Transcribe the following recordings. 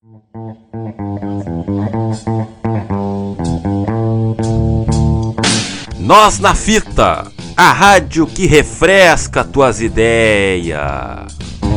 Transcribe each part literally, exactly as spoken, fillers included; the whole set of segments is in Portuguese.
Nós na Fita, a rádio que refresca tuas ideias.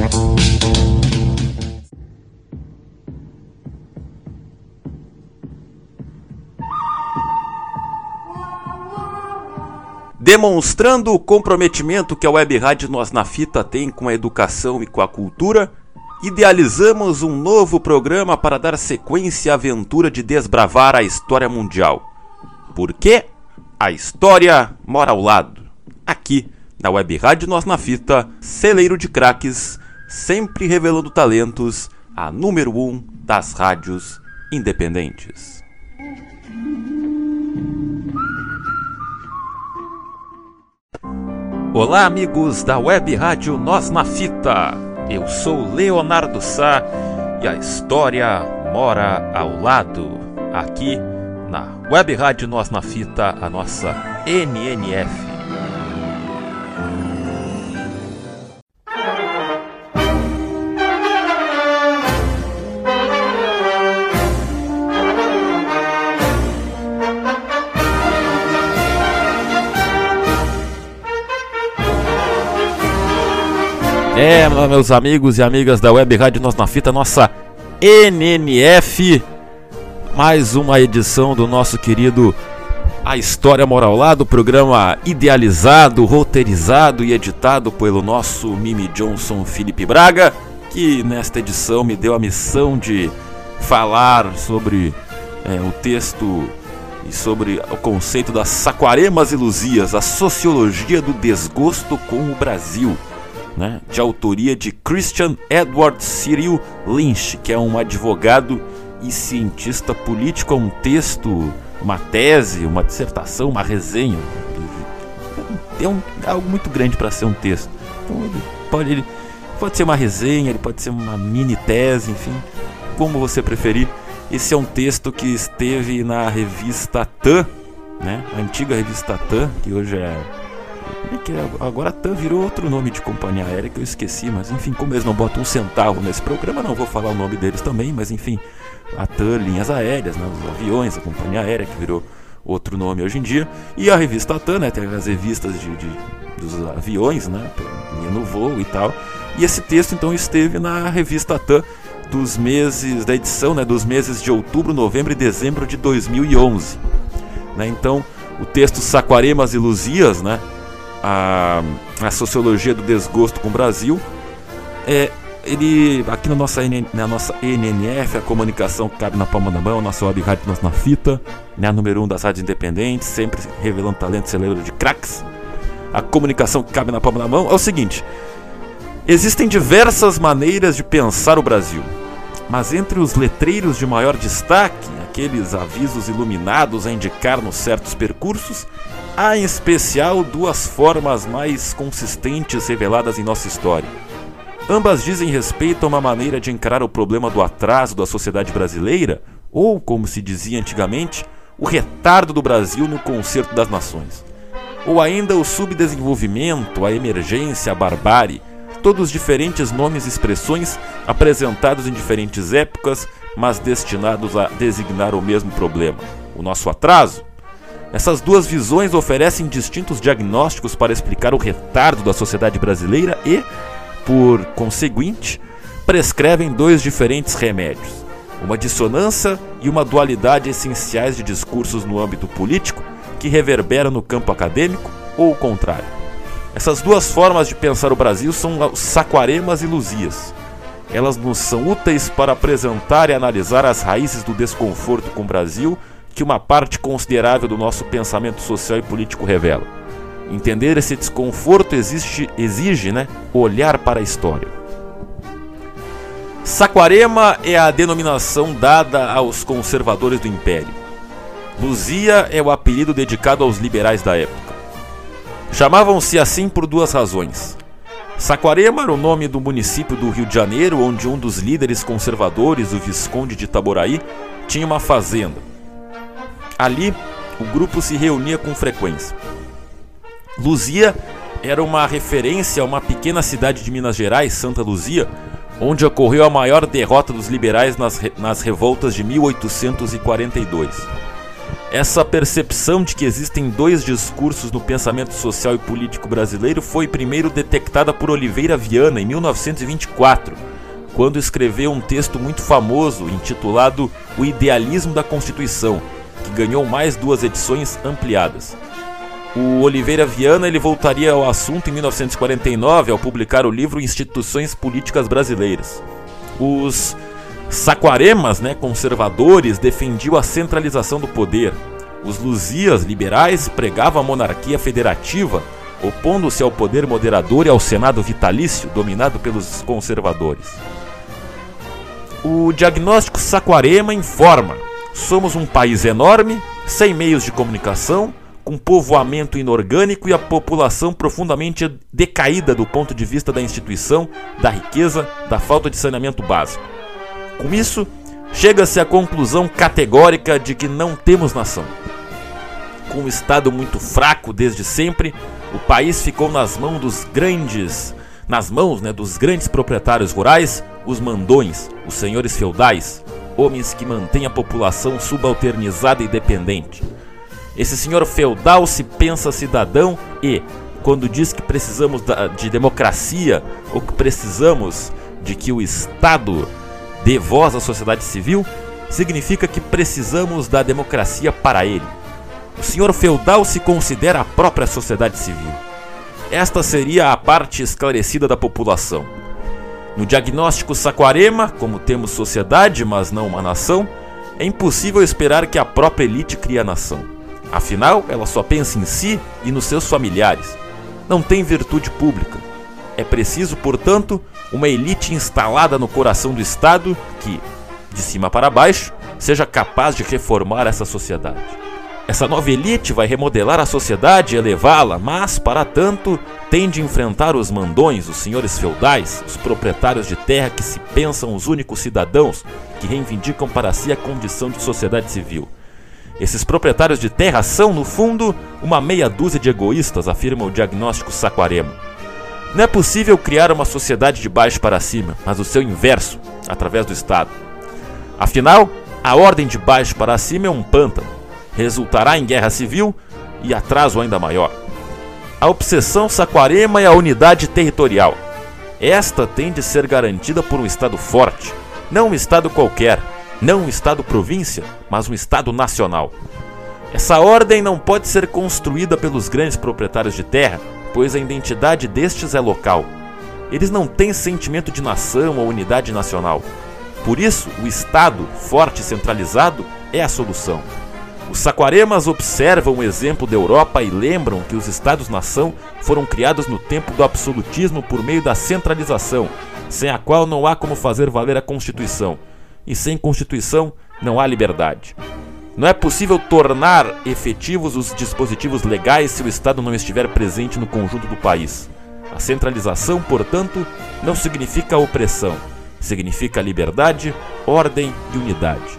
Demonstrando o comprometimento que a Web Rádio Nós na Fita tem com a educação e com a cultura, idealizamos um novo programa para dar sequência à aventura de desbravar a história mundial. Por quê? A história mora ao lado. Aqui, na Web Rádio Nós na Fita, celeiro de craques, sempre revelando talentos, a número um das rádios independentes. Olá, amigos da Web Rádio Nós na Fita. Eu sou Leonardo Sá e a história mora ao lado. Aqui na Web Rádio Nós na Fita, a nossa N N F. É, meus amigos e amigas da Web Rádio Nós na Fita, nossa N N F, mais uma edição do nosso querido A História Mora ao Lado, programa idealizado, roteirizado e editado pelo nosso Mimi Johnson Felipe Braga, que nesta edição me deu a missão de falar sobre é, o texto e sobre o conceito das Saquaremas e Luzias, a sociologia do desgosto com o Brasil. Né, de autoria de Christian Edward Cyril Lynch, que é um advogado e cientista político. É um texto, uma tese, uma dissertação, uma resenha. É, um, é algo muito grande para ser um texto. Então, ele pode, ele pode ser uma resenha, ele pode ser uma mini tese, enfim, como você preferir. Esse é um texto que esteve na revista TAM, né, a antiga revista TAM, que hoje é... Agora a TAM virou outro nome de companhia aérea que eu esqueci, mas enfim, como eles não botam um centavo nesse programa, não vou falar o nome deles também, mas enfim, a TAM, linhas aéreas, né, os aviões, a companhia aérea que virou outro nome hoje em dia, e a revista TAM, né, tem as revistas de, de, dos aviões, né, no voo e tal, e esse texto então esteve na revista TAM dos meses, da edição, né, dos meses de outubro, novembro e dezembro de dois mil e onze, né, então o texto Saquaremas e Luzias, né, A, a sociologia do desgosto com o Brasil, é, ele, aqui na nossa, na nossa N N F, a comunicação que cabe na palma da mão, nossa Web Rádio Nós na Fita, né, a número um das rádios independentes, sempre revelando talento, celeiro de craques. A comunicação que cabe na palma da mão é o seguinte: existem diversas maneiras de pensar o Brasil, mas entre os letreiros de maior destaque, aqueles avisos iluminados a indicar-nos certos percursos, há em especial duas formas mais consistentes reveladas em nossa história. Ambas dizem respeito a uma maneira de encarar o problema do atraso da sociedade brasileira, ou, como se dizia antigamente, o retardo do Brasil no concerto das nações. Ou ainda o subdesenvolvimento, a emergência, a barbárie, todos diferentes nomes e expressões apresentados em diferentes épocas, mas destinados a designar o mesmo problema, o nosso atraso. Essas duas visões oferecem distintos diagnósticos para explicar o retardo da sociedade brasileira e, por conseguinte, prescrevem dois diferentes remédios, uma dissonância e uma dualidade essenciais de discursos no âmbito político que reverberam no campo acadêmico ou o contrário. Essas duas formas de pensar o Brasil são os Saquaremas e Luzias. Elas nos são úteis para apresentar e analisar as raízes do desconforto com o Brasil que uma parte considerável do nosso pensamento social e político revela. Entender esse desconforto exige, exige né, olhar para a história. Saquarema é a denominação dada aos conservadores do Império. Luzia é o apelido dedicado aos liberais da época. Chamavam-se assim por duas razões. Saquarema era o nome do município do Rio de Janeiro, onde um dos líderes conservadores, o Visconde de Itaboraí, tinha uma fazenda. Ali, o grupo se reunia com frequência. Luzia era uma referência a uma pequena cidade de Minas Gerais, Santa Luzia, onde ocorreu a maior derrota dos liberais nas, re nas revoltas de mil oitocentos e quarenta e dois. Essa percepção de que existem dois discursos no pensamento social e político brasileiro foi primeiro detectada por Oliveira Viana em mil novecentos e vinte e quatro, quando escreveu um texto muito famoso intitulado O Idealismo da Constituição, que ganhou mais duas edições ampliadas. O Oliveira Viana ele voltaria ao assunto em mil novecentos e quarenta e nove ao publicar o livro Instituições Políticas Brasileiras. Os saquaremas, né, conservadores, defendiam a centralização do poder. Os luzias liberais pregavam a monarquia federativa, opondo-se ao poder moderador e ao Senado vitalício, dominado pelos conservadores. O diagnóstico saquarema informa: somos um país enorme, sem meios de comunicação, com povoamento inorgânico e a população profundamente decaída do ponto de vista da instituição, da riqueza, da falta de saneamento básico. Com isso, chega-se à conclusão categórica de que não temos nação. Com um Estado muito fraco desde sempre, o país ficou nas mãos dos grandes, nas mãos, né, dos grandes proprietários rurais, os mandões, os senhores feudais, homens que mantêm a população subalternizada e dependente. Esse senhor feudal se pensa cidadão e, quando diz que precisamos de democracia ou que precisamos de que o Estado dê voz à sociedade civil, significa que precisamos da democracia para ele. O senhor feudal se considera a própria sociedade civil. Esta seria a parte esclarecida da população. No diagnóstico saquarema, como temos sociedade, mas não uma nação, é impossível esperar que a própria elite crie a nação. Afinal, ela só pensa em si e nos seus familiares. Não tem virtude pública. É preciso, portanto, uma elite instalada no coração do Estado que, de cima para baixo, seja capaz de reformar essa sociedade. Essa nova elite vai remodelar a sociedade e elevá-la, mas, para tanto, tem de enfrentar os mandões, os senhores feudais, os proprietários de terra que se pensam os únicos cidadãos que reivindicam para si a condição de sociedade civil. Esses proprietários de terra são, no fundo, uma meia dúzia de egoístas, afirma o diagnóstico saquarema. Não é possível criar uma sociedade de baixo para cima, mas o seu inverso, através do Estado. Afinal, a ordem de baixo para cima é um pântano. Resultará em guerra civil e atraso ainda maior. A obsessão saquarema é a unidade territorial. Esta tem de ser garantida por um Estado forte, não um Estado qualquer, não um Estado-província, mas um Estado nacional. Essa ordem não pode ser construída pelos grandes proprietários de terra, pois a identidade destes é local. Eles não têm sentimento de nação ou unidade nacional. Por isso, o Estado, forte e centralizado, é a solução. Os saquaremas observam o exemplo da Europa e lembram que os Estados-nação foram criados no tempo do absolutismo por meio da centralização, sem a qual não há como fazer valer a Constituição. E sem Constituição não há liberdade. Não é possível tornar efetivos os dispositivos legais se o Estado não estiver presente no conjunto do país. A centralização, portanto, não significa opressão, significa liberdade, ordem e unidade.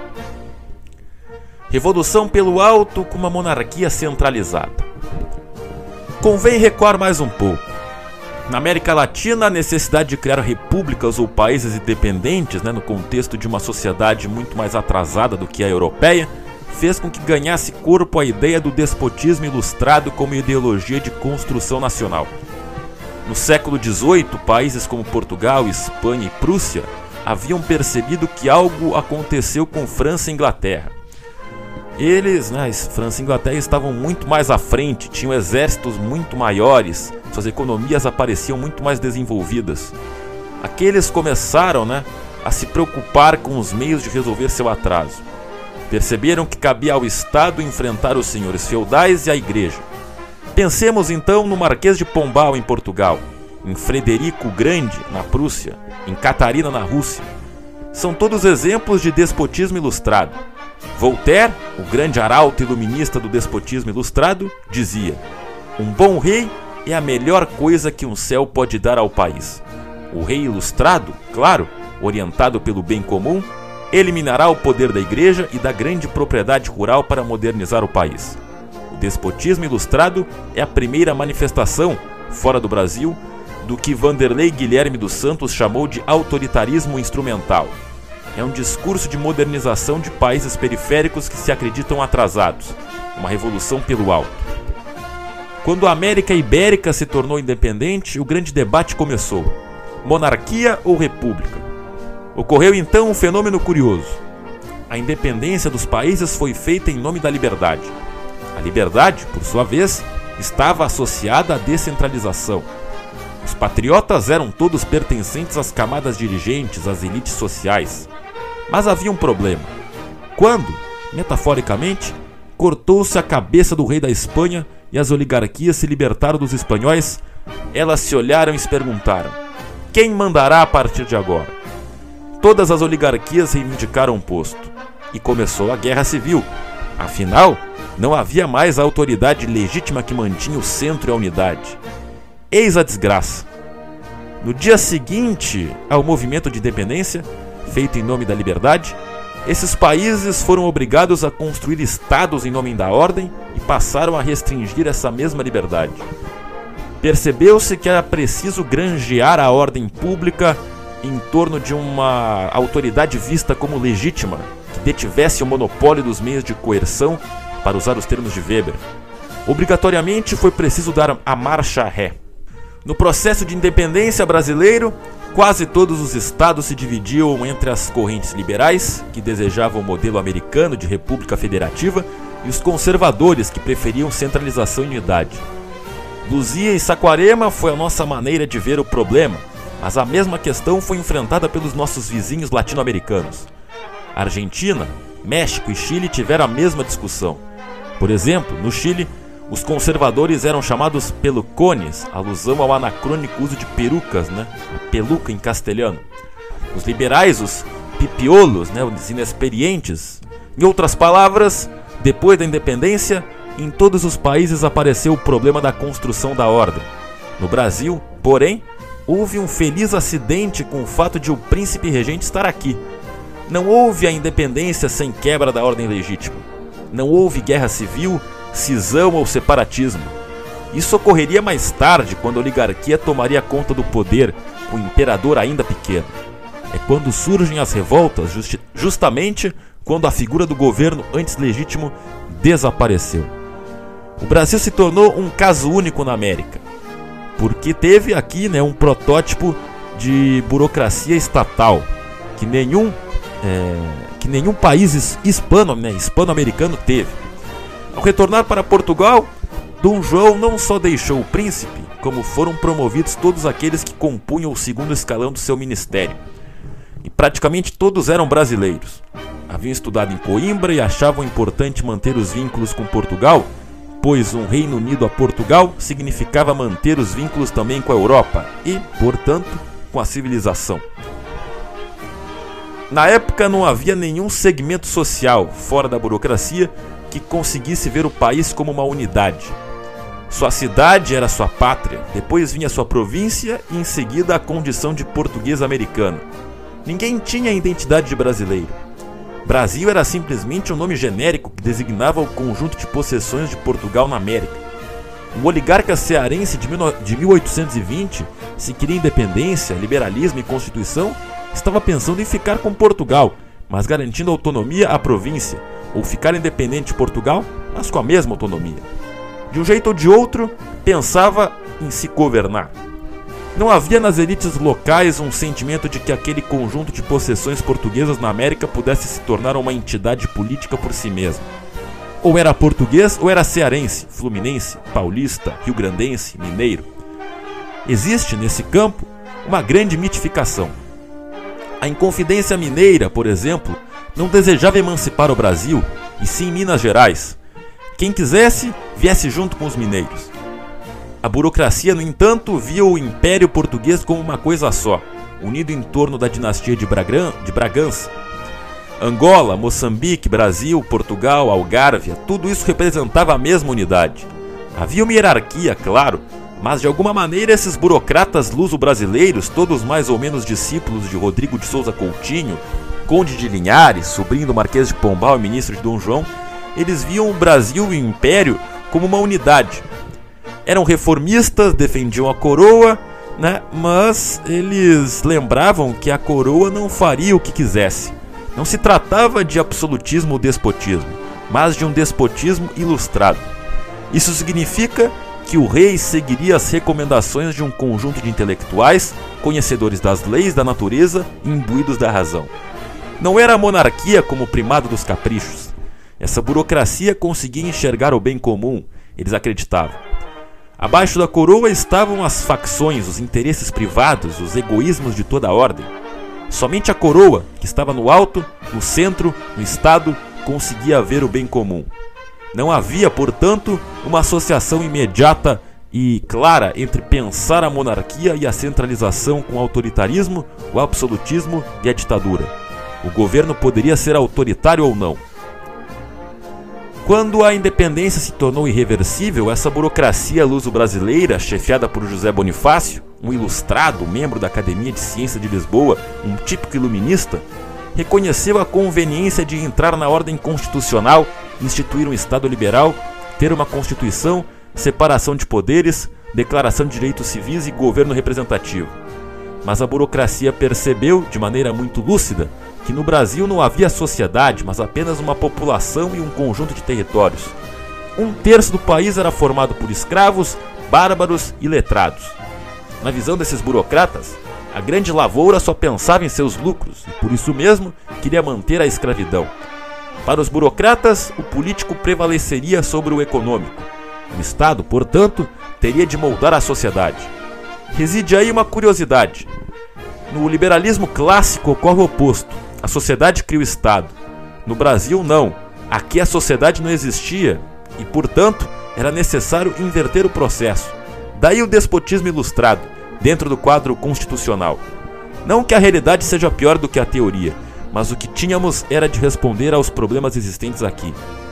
Revolução pelo alto com uma monarquia centralizada. Convém recuar mais um pouco. Na América Latina, a necessidade de criar repúblicas ou países independentes, né, no contexto de uma sociedade muito mais atrasada do que a europeia, fez com que ganhasse corpo a ideia do despotismo ilustrado como ideologia de construção nacional. No século dezoito, países como Portugal, Espanha e Prússia haviam percebido que algo aconteceu com França e Inglaterra. Eles, né, França e Inglaterra, estavam muito mais à frente, tinham exércitos muito maiores, suas economias apareciam muito mais desenvolvidas. Aqueles começaram, né, a se preocupar com os meios de resolver seu atraso. Perceberam que cabia ao Estado enfrentar os senhores feudais e a Igreja. Pensemos então no Marquês de Pombal em Portugal, em Frederico o Grande na Prússia, em Catarina na Rússia. São todos exemplos de despotismo ilustrado. Voltaire, o grande arauto iluminista do despotismo ilustrado, dizia: um bom rei é a melhor coisa que um céu pode dar ao país. O rei ilustrado, claro, orientado pelo bem comum, eliminará o poder da igreja e da grande propriedade rural para modernizar o país. O despotismo ilustrado é a primeira manifestação, fora do Brasil, do que Vanderlei Guilherme dos Santos chamou de autoritarismo instrumental. É um discurso de modernização de países periféricos que se acreditam atrasados, uma revolução pelo alto. Quando a América Ibérica se tornou independente, o grande debate começou: monarquia ou república? Ocorreu então um fenômeno curioso. A independência dos países foi feita em nome da liberdade. A liberdade, por sua vez, estava associada à descentralização. Os patriotas eram todos pertencentes às camadas dirigentes, às elites sociais. Mas havia um problema. Quando, metaforicamente, cortou-se a cabeça do rei da Espanha e as oligarquias se libertaram dos espanhóis, elas se olharam e se perguntaram: quem mandará a partir de agora? Todas as oligarquias reivindicaram um posto. E começou a guerra civil. Afinal, não havia mais a autoridade legítima que mantinha o centro e a unidade. Eis a desgraça. No dia seguinte ao movimento de independência, feito em nome da liberdade, esses países foram obrigados a construir estados em nome da ordem e passaram a restringir essa mesma liberdade. Percebeu-se que era preciso granjear a ordem pública em torno de uma autoridade vista como legítima, que detivesse o monopólio dos meios de coerção, para usar os termos de Weber. Obrigatoriamente foi preciso dar a marcha ré. No processo de independência brasileiro, quase todos os estados se dividiam entre as correntes liberais, que desejavam o modelo americano de república federativa, e os conservadores, que preferiam centralização e unidade. Luzia e Saquarema foi a nossa maneira de ver o problema, mas a mesma questão foi enfrentada pelos nossos vizinhos latino-americanos. Argentina, México e Chile tiveram a mesma discussão. Por exemplo, no Chile, os conservadores eram chamados pelucones, alusão ao anacrônico uso de perucas, né? A peluca em castelhano. Os liberais, os pipiolos, né? Os inexperientes. Em outras palavras, depois da independência, em todos os países apareceu o problema da construção da ordem. No Brasil, porém, houve um feliz acidente com o fato de o príncipe regente estar aqui. Não houve a independência sem quebra da ordem legítima. Não houve guerra civil, cisão ou separatismo. Isso ocorreria mais tarde, quando a oligarquia tomaria conta do poder, com o imperador ainda pequeno. É quando surgem as revoltas, justi- justamente quando a figura do governo antes legítimo desapareceu. O Brasil se tornou um caso único na América, porque teve aqui, né, um protótipo de burocracia estatal que nenhum É, que nenhum país hispano, né, hispano-americano teve. Ao retornar para Portugal, Dom João não só deixou o príncipe, como foram promovidos todos aqueles que compunham o segundo escalão do seu ministério. E praticamente todos eram brasileiros. Haviam estudado em Coimbra e achavam importante manter os vínculos com Portugal, pois um Reino Unido a Portugal significava manter os vínculos também com a Europa e, portanto, com a civilização. Na época não havia nenhum segmento social, fora da burocracia, que conseguisse ver o país como uma unidade. Sua cidade era sua pátria, depois vinha sua província e em seguida a condição de português americano. Ninguém tinha a identidade de brasileiro. Brasil era simplesmente um nome genérico que designava o conjunto de possessões de Portugal na América. Um oligarca cearense de mil oitocentos e vinte, se queria independência, liberalismo e constituição, estava pensando em ficar com Portugal, mas garantindo autonomia à província, ou ficar independente de Portugal, mas com a mesma autonomia. De um jeito ou de outro, pensava em se governar. Não havia nas elites locais um sentimento de que aquele conjunto de possessões portuguesas na América pudesse se tornar uma entidade política por si mesma. Ou era português ou era cearense, fluminense, paulista, rio-grandense, mineiro. Existe, nesse campo, uma grande mitificação. A Inconfidência Mineira, por exemplo, não desejava emancipar o Brasil, e sim Minas Gerais. Quem quisesse, viesse junto com os mineiros. A burocracia, no entanto, via o Império Português como uma coisa só, unido em torno da dinastia de, Bragan, de Bragança. Angola, Moçambique, Brasil, Portugal, Algárvia, tudo isso representava a mesma unidade. Havia uma hierarquia, claro, mas de alguma maneira esses burocratas luso-brasileiros, todos mais ou menos discípulos de Rodrigo de Souza Coutinho, conde de Linhares, sobrinho do Marquês de Pombal e ministro de Dom João, eles viam o Brasil e o Império como uma unidade. Eram reformistas, defendiam a coroa né? Mas eles lembravam que a coroa não faria o que quisesse. Não se tratava de absolutismo ou despotismo, mas de um despotismo ilustrado. Isso significa que o rei seguiria as recomendações de um conjunto de intelectuais, conhecedores das leis da natureza e imbuídos da razão. Não era a monarquia como primado dos caprichos. Essa burocracia conseguia enxergar o bem comum, eles acreditavam. Abaixo da coroa estavam as facções, os interesses privados, os egoísmos de toda a ordem. Somente a coroa, que estava no alto, no centro, no Estado, conseguia ver o bem comum. Não havia, portanto, uma associação imediata e clara entre pensar a monarquia e a centralização com o autoritarismo, o absolutismo e a ditadura. O governo poderia ser autoritário ou não. Quando a independência se tornou irreversível, essa burocracia luso-brasileira, chefiada por José Bonifácio, um ilustrado membro da Academia de Ciências de Lisboa, um típico iluminista, reconheceu a conveniência de entrar na ordem constitucional, instituir um Estado liberal, ter uma Constituição, separação de poderes, declaração de direitos civis e governo representativo. Mas a burocracia percebeu, de maneira muito lúcida, que no Brasil não havia sociedade, mas apenas uma população e um conjunto de territórios. Um terço do país era formado por escravos, bárbaros e letrados. Na visão desses burocratas, a grande lavoura só pensava em seus lucros e, por isso mesmo, queria manter a escravidão. Para os burocratas, o político prevaleceria sobre o econômico. O Estado, portanto, teria de moldar a sociedade. Reside aí uma curiosidade. No liberalismo clássico ocorre o oposto. A sociedade cria o Estado. No Brasil, não. Aqui a sociedade não existia e, portanto, era necessário inverter o processo. Daí o despotismo ilustrado, dentro do quadro constitucional. Não que a realidade seja pior do que a teoria, mas o que tínhamos era de responder aos problemas existentes aqui.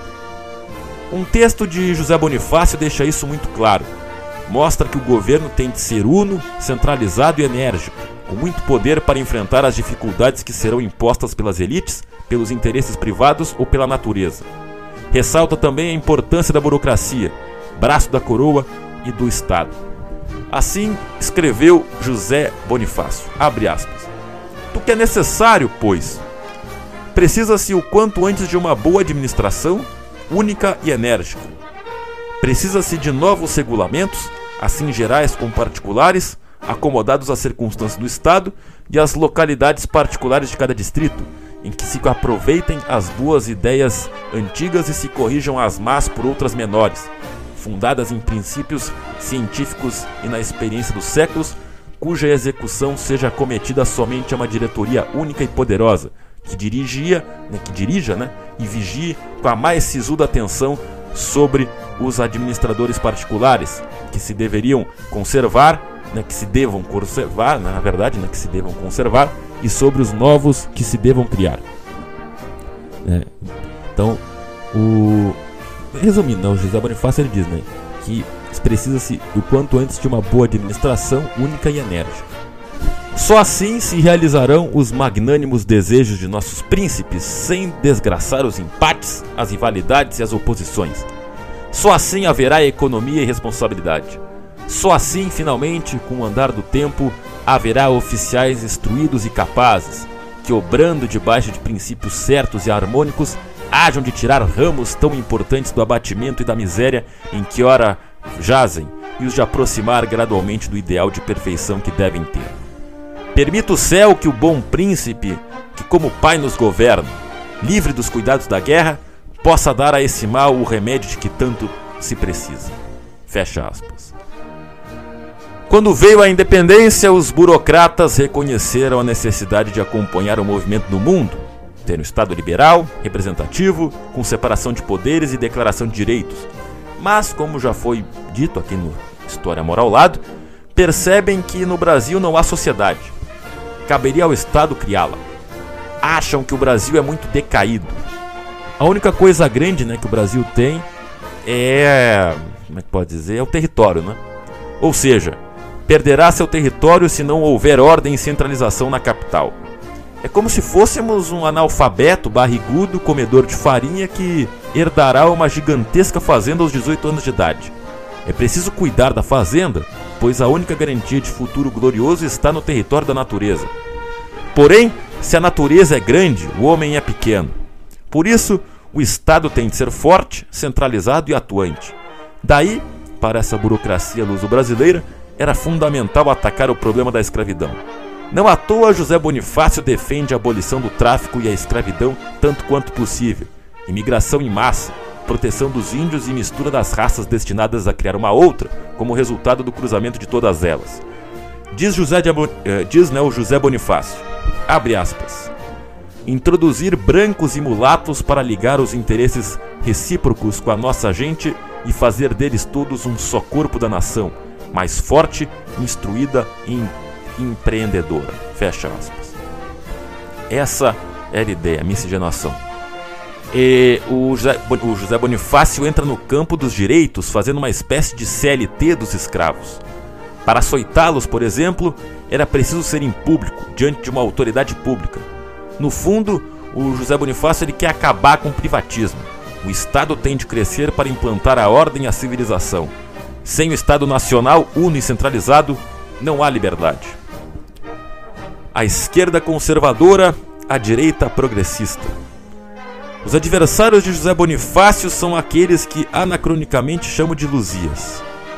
Um texto de José Bonifácio deixa isso muito claro. Mostra que o governo tem de ser uno, centralizado e enérgico, com muito poder para enfrentar as dificuldades que serão impostas pelas elites, pelos interesses privados ou pela natureza. Ressalta também a importância da burocracia, braço da coroa e do Estado. Assim escreveu José Bonifácio, abre aspas, do que é necessário, pois, precisa-se o quanto antes de uma boa administração, única e enérgica. Precisa-se de novos regulamentos, assim gerais como particulares, acomodados às circunstâncias do Estado e às localidades particulares de cada distrito, em que se aproveitem as boas ideias antigas e se corrijam as más por outras menores, fundadas em princípios científicos e na experiência dos séculos, cuja execução seja cometida somente a uma diretoria única e poderosa, que dirigia, né, que dirija, né, e vigie com a mais sisuda atenção sobre os administradores particulares, que se deveriam conservar, né, que se devam conservar, né, na verdade, né, que se devam conservar, e sobre os novos que se devam criar. É, então, o resumindo, o José Bonifácio ele diz, né, que precisa-se o quanto antes de uma boa administração única e enérgica. Só assim se realizarão os magnânimos desejos de nossos príncipes, sem desgraçar os empates, as rivalidades e as oposições. Só assim haverá economia e responsabilidade. Só assim, finalmente, com o andar do tempo, haverá oficiais instruídos e capazes, que, obrando debaixo de princípios certos e harmônicos, hajam de tirar ramos tão importantes do abatimento e da miséria em que ora jazem, e os de aproximar gradualmente do ideal de perfeição que devem ter. Permita o céu que o bom príncipe, que como pai nos governa, livre dos cuidados da guerra, possa dar a esse mal o remédio de que tanto se precisa. Fecha aspas. Quando veio a independência, os burocratas reconheceram a necessidade de acompanhar o movimento no mundo, ter um Estado liberal, representativo, com separação de poderes e declaração de direitos. Mas, como já foi dito aqui no História Moral ao Lado, percebem que no Brasil não há sociedade. Caberia ao Estado criá-la. Acham que o Brasil é muito decaído. A única coisa grande, né, que o Brasil tem é... como é que pode dizer? É o território, né? Ou seja, perderá seu território se não houver ordem e centralização na capital. É como se fôssemos um analfabeto barrigudo, comedor de farinha que herdará uma gigantesca fazenda aos dezoito anos de idade. É preciso cuidar da fazenda, pois a única garantia de futuro glorioso está no território da natureza. Porém, se a natureza é grande, o homem é pequeno. Por isso, o Estado tem de ser forte, centralizado e atuante. Daí, para essa burocracia luso-brasileira, era fundamental atacar o problema da escravidão. Não à toa, José Bonifácio defende a abolição do tráfico e a escravidão tanto quanto possível, imigração em massa, proteção dos índios e mistura das raças destinadas a criar uma outra, como resultado do cruzamento de todas elas. Diz, José de, eh, diz né, o José Bonifácio, abre aspas, introduzir brancos e mulatos para ligar os interesses recíprocos com a nossa gente e fazer deles todos um só corpo da nação, mais forte, instruída e empreendedora. Fecha aspas. Essa era a ideia, a miscigenação. E o, José, o José Bonifácio entra no campo dos direitos, fazendo uma espécie de C L T dos escravos. Para açoitá-los, por exemplo, era preciso ser em público, diante de uma autoridade pública. No fundo, o José Bonifácio ele quer acabar com o privatismo. O Estado tem de crescer para implantar a ordem e a civilização. Sem o Estado nacional uno e centralizado, não há liberdade. A esquerda conservadora, a direita progressista. Os adversários de José Bonifácio são aqueles que anacronicamente chamam de Luzias.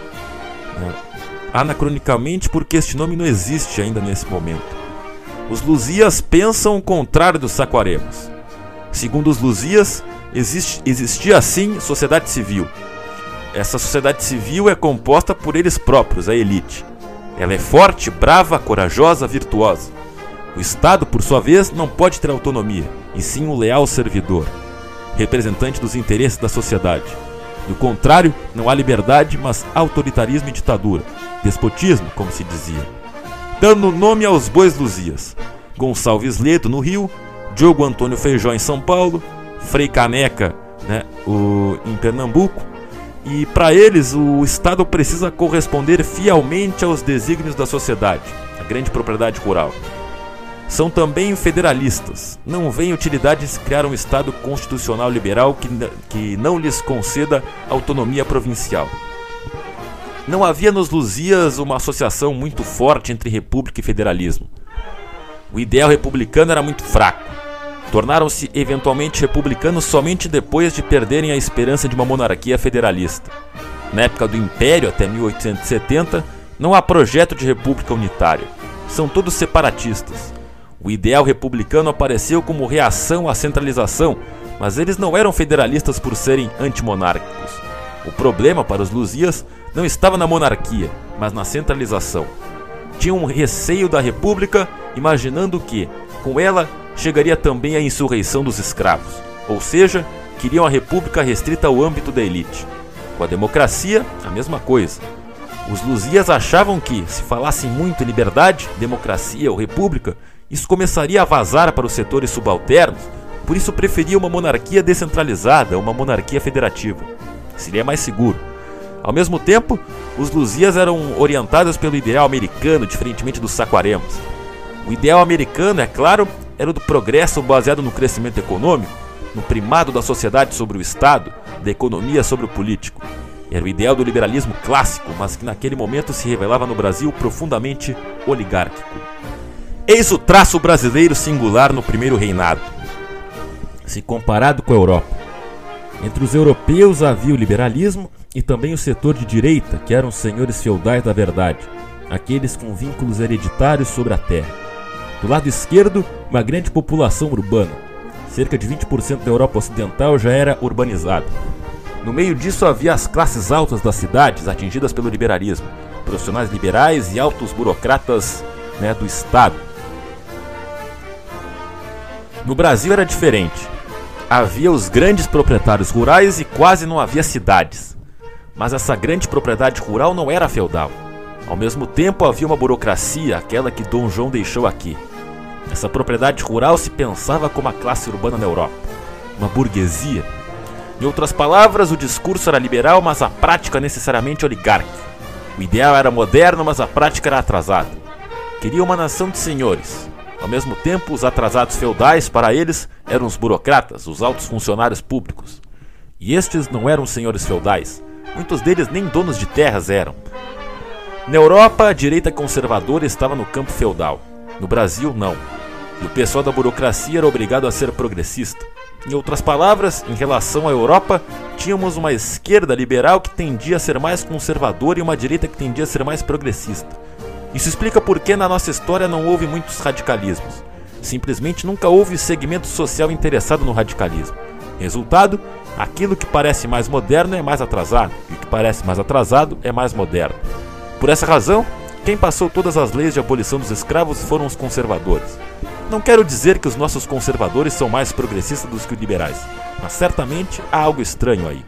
Anacronicamente porque este nome não existe ainda nesse momento. Os Luzias pensam o contrário dos Saquaremos. Segundo os Luzias, existe, existia assim sociedade civil. Essa sociedade civil é composta por eles próprios, a elite. Ela é forte, brava, corajosa, virtuosa. O Estado, por sua vez, não pode ter autonomia, e sim um leal servidor, representante dos interesses da sociedade. Do contrário, não há liberdade, mas autoritarismo e ditadura, despotismo, como se dizia. Dando nome aos bois Luzias: Gonçalves Ledo, no Rio, Diogo Antônio Feijó, em São Paulo, Frei Caneca, né, o, em Pernambuco. E para eles, o Estado precisa corresponder fielmente aos desígnios da sociedade, a grande propriedade rural. São também federalistas. Não veem utilidade de criar um Estado constitucional liberal que, que não lhes conceda autonomia provincial. Não havia nos Luzias uma associação muito forte entre república e federalismo. O ideal republicano era muito fraco. Tornaram-se eventualmente republicanos somente depois de perderem a esperança de uma monarquia federalista. Na época do Império, até mil oitocentos e setenta, não há projeto de república unitária. São todos separatistas. O ideal republicano apareceu como reação à centralização, mas eles não eram federalistas por serem antimonárquicos. O problema para os Luzias não estava na monarquia, mas na centralização. Tinham um receio da república, imaginando que, com ela, chegaria também a insurreição dos escravos, ou seja, queriam a república restrita ao âmbito da elite. Com a democracia, a mesma coisa. Os Luzias achavam que, se falassem muito em liberdade, democracia ou república, isso começaria a vazar para os setores subalternos, por isso preferiam uma monarquia descentralizada, uma monarquia federativa. Seria mais seguro. Ao mesmo tempo, os Luzias eram orientados pelo ideal americano, diferentemente dos Saquaremos. O ideal americano, é claro, era o do progresso baseado no crescimento econômico, no primado da sociedade sobre o Estado, da economia sobre o político. Era o ideal do liberalismo clássico, mas que naquele momento se revelava no Brasil profundamente oligárquico. Eis o traço brasileiro singular no primeiro reinado, se comparado com a Europa. Entre os europeus havia o liberalismo e também o setor de direita, que eram os senhores feudais da verdade, aqueles com vínculos hereditários sobre a terra. Do lado esquerdo, uma grande população urbana. Cerca de vinte por cento da Europa Ocidental já era urbanizada. No meio disso havia as classes altas das cidades atingidas pelo liberalismo, profissionais liberais e altos burocratas, né, do Estado. No Brasil era diferente. Havia os grandes proprietários rurais e quase não havia cidades. Mas essa grande propriedade rural não era feudal. Ao mesmo tempo havia uma burocracia, aquela que Dom João deixou aqui. Essa propriedade rural se pensava como a classe urbana na Europa, uma burguesia. Em outras palavras, o discurso era liberal, mas a prática necessariamente oligárquica. O ideal era moderno, mas a prática era atrasada. Queria uma nação de senhores. Ao mesmo tempo, os atrasados feudais, para eles, eram os burocratas, os altos funcionários públicos. E estes não eram senhores feudais, Muitos deles nem donos de terras eram. Na Europa, a direita conservadora estava no campo feudal. No Brasil, não. E o pessoal da burocracia era obrigado a ser progressista. Em outras palavras, em relação à Europa, tínhamos uma esquerda liberal que tendia a ser mais conservadora e uma direita que tendia a ser mais progressista. Isso explica por que na nossa história não houve muitos radicalismos. Simplesmente nunca houve segmento social interessado no radicalismo. Resultado, aquilo que parece mais moderno é mais atrasado, e o que parece mais atrasado é mais moderno. Por essa razão, quem passou todas as leis de abolição dos escravos foram os conservadores. Não quero dizer que os nossos conservadores são mais progressistas do que os liberais, mas certamente há algo estranho aí.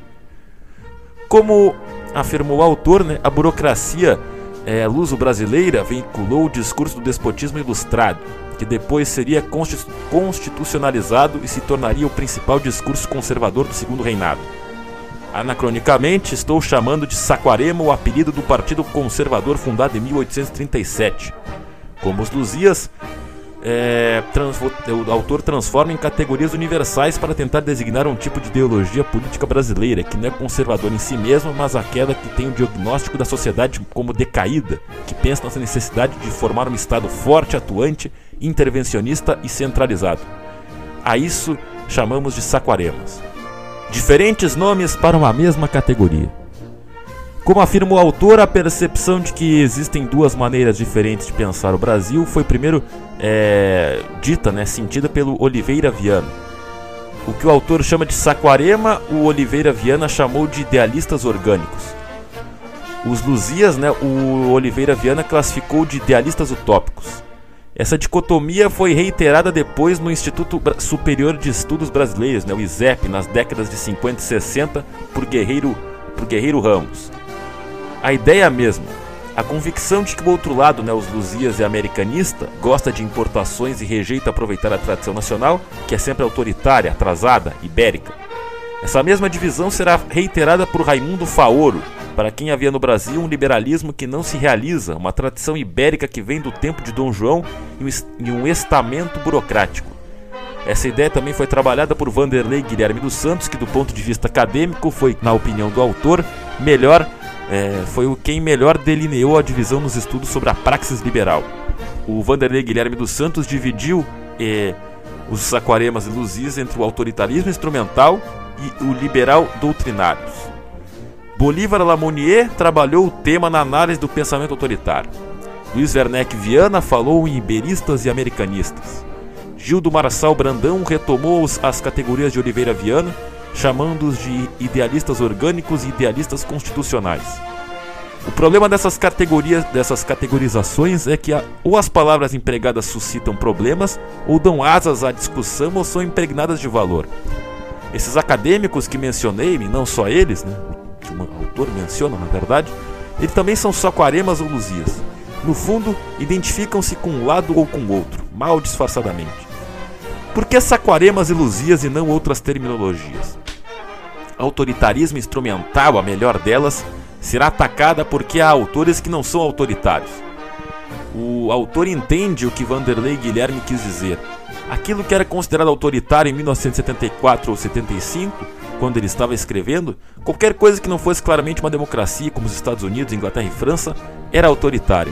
Como afirmou o autor, né, a burocracia é, luso-brasileira veiculou o discurso do despotismo ilustrado, que depois seria constitucionalizado e se tornaria o principal discurso conservador do segundo reinado. Anacronicamente, estou chamando de Saquarema o apelido do Partido Conservador fundado em mil oitocentos e trinta e sete. Como os Luzias, é, trans, o autor transforma em categorias universais para tentar designar um tipo de ideologia política brasileira, que não é conservadora em si mesma, mas aquela que tem o diagnóstico da sociedade como decaída, que pensa nessa necessidade de formar um Estado forte, atuante, intervencionista e centralizado. A isso chamamos de Saquaremas. Diferentes nomes para uma mesma categoria. Como afirma o autor, a percepção de que existem duas maneiras diferentes de pensar o Brasil foi primeiro é, dita, né, sentida pelo Oliveira Viana. O que o autor chama de Saquarema, o Oliveira Viana chamou de idealistas orgânicos. Os Luzias, né, o Oliveira Viana classificou de idealistas utópicos. Essa dicotomia foi reiterada depois no Instituto Superior de Estudos Brasileiros, né, o I S E P, nas décadas de cinquenta e sessenta, por Guerreiro, por Guerreiro Ramos. A ideia é a mesma. A convicção de que o outro lado, né, os Luzias, é americanista, gosta de importações e rejeita aproveitar a tradição nacional, que é sempre autoritária, atrasada, ibérica. Essa mesma divisão será reiterada por Raimundo Faoro, para quem havia no Brasil um liberalismo que não se realiza, uma tradição ibérica que vem do tempo de Dom João e um estamento burocrático. Essa ideia também foi trabalhada por Vanderlei Guilherme dos Santos, que do ponto de vista acadêmico foi, na opinião do autor, melhor, é, foi o quem melhor delineou a divisão nos estudos sobre a praxis liberal. O Vanderlei Guilherme dos Santos dividiu é, os Saquaremas e Luzias entre o autoritarismo instrumental e o liberal doutrinários. Bolívar Lamounier trabalhou o tema na análise do pensamento autoritário. Luiz Werneck Viana falou em iberistas e americanistas. Gildo Marçal Brandão retomou as categorias de Oliveira Viana, chamando-os de idealistas orgânicos e idealistas constitucionais. O problema dessas categorias, dessas categorizações é que a, ou as palavras empregadas suscitam problemas, ou dão asas à discussão, ou são impregnadas de valor. Esses acadêmicos que mencionei, e não só eles, né, que o autor menciona na verdade, eles também são Saquaremas ou Luzias. No fundo, identificam-se com um lado ou com o outro, mal disfarçadamente. Por que Saquaremas e Luzias e não outras terminologias? Autoritarismo instrumental, a melhor delas, será atacada porque há autores que não são autoritários. O autor entende o que Vanderlei Guilherme quis dizer. Aquilo que era considerado autoritário em mil novecentos e setenta e quatro ou setenta e cinco, quando ele estava escrevendo, qualquer coisa que não fosse claramente uma democracia, como os Estados Unidos, Inglaterra e França, era autoritário.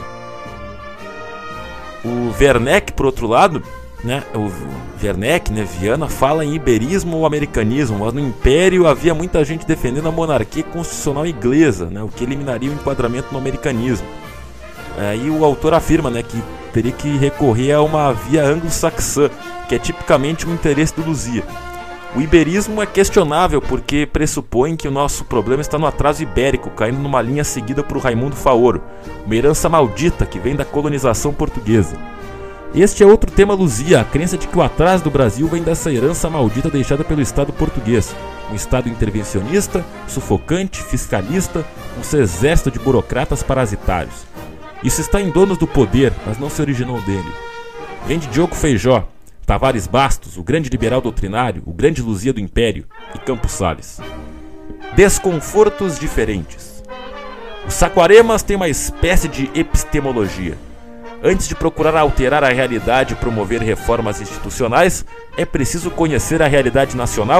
O Werneck, por outro lado, né, o Werneck, né, Viana, fala em iberismo ou americanismo, mas no Império havia muita gente defendendo a monarquia constitucional inglesa, né, o que eliminaria o enquadramento no americanismo. Aí o autor afirma, né, que teria que recorrer a uma via anglo-saxã, que é tipicamente o interesse do Luzia. O iberismo é questionável porque pressupõe que o nosso problema está no atraso ibérico, caindo numa linha seguida por Raimundo Faoro, uma herança maldita que vem da colonização portuguesa. Este é outro tema Luzia, a crença de que o atraso do Brasil vem dessa herança maldita deixada pelo Estado português, um Estado intervencionista, sufocante, fiscalista, um seu exército de burocratas parasitários. Isso está em donos do poder, mas não se originou dele. Vem de Diogo Feijó, Tavares Bastos, o grande liberal doutrinário, o grande Luzia do Império, e Campos Sales. Desconfortos diferentes. Os Saquaremas têm uma espécie de epistemologia. Antes de procurar alterar a realidade e promover reformas institucionais, é preciso conhecer a realidade nacional,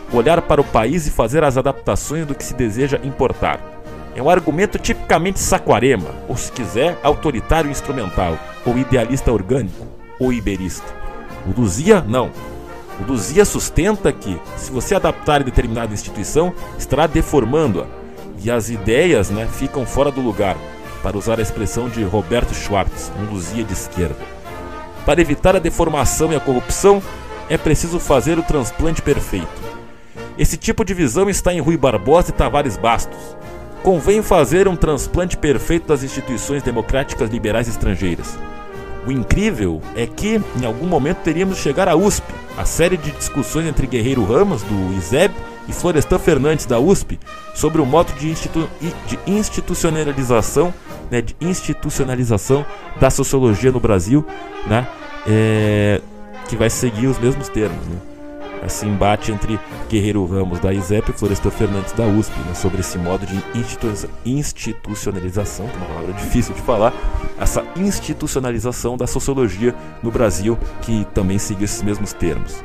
olhar para o país e fazer as adaptações do que se deseja importar. É um argumento tipicamente Saquarema, ou se quiser, autoritário instrumental, ou idealista orgânico, ou iberista. O Luzia, não. O Luzia sustenta que, se você adaptar determinada instituição, estará deformando-a, e as ideias, né, ficam fora do lugar, para usar a expressão de Roberto Schwartz, um Luzia de esquerda. Para evitar a deformação e a corrupção, é preciso fazer o transplante perfeito. Esse tipo de visão está em Rui Barbosa e Tavares Bastos. Convém fazer um transplante perfeito das instituições democráticas liberais estrangeiras. O incrível é que, em algum momento, teríamos de chegar à U S P, a série de discussões entre Guerreiro Ramos, do I S E B, e Florestan Fernandes, da U S P, sobre o modo de, institu de institucionalização, né, de institucionalização da sociologia no Brasil, né, é, que vai seguir os mesmos termos, né? Esse embate entre Guerreiro Ramos da I S E P e Florestan Fernandes da U S P, né, sobre esse modo de institu institucionalização, que é uma palavra difícil de falar, essa institucionalização da sociologia no Brasil, que também segue esses mesmos termos.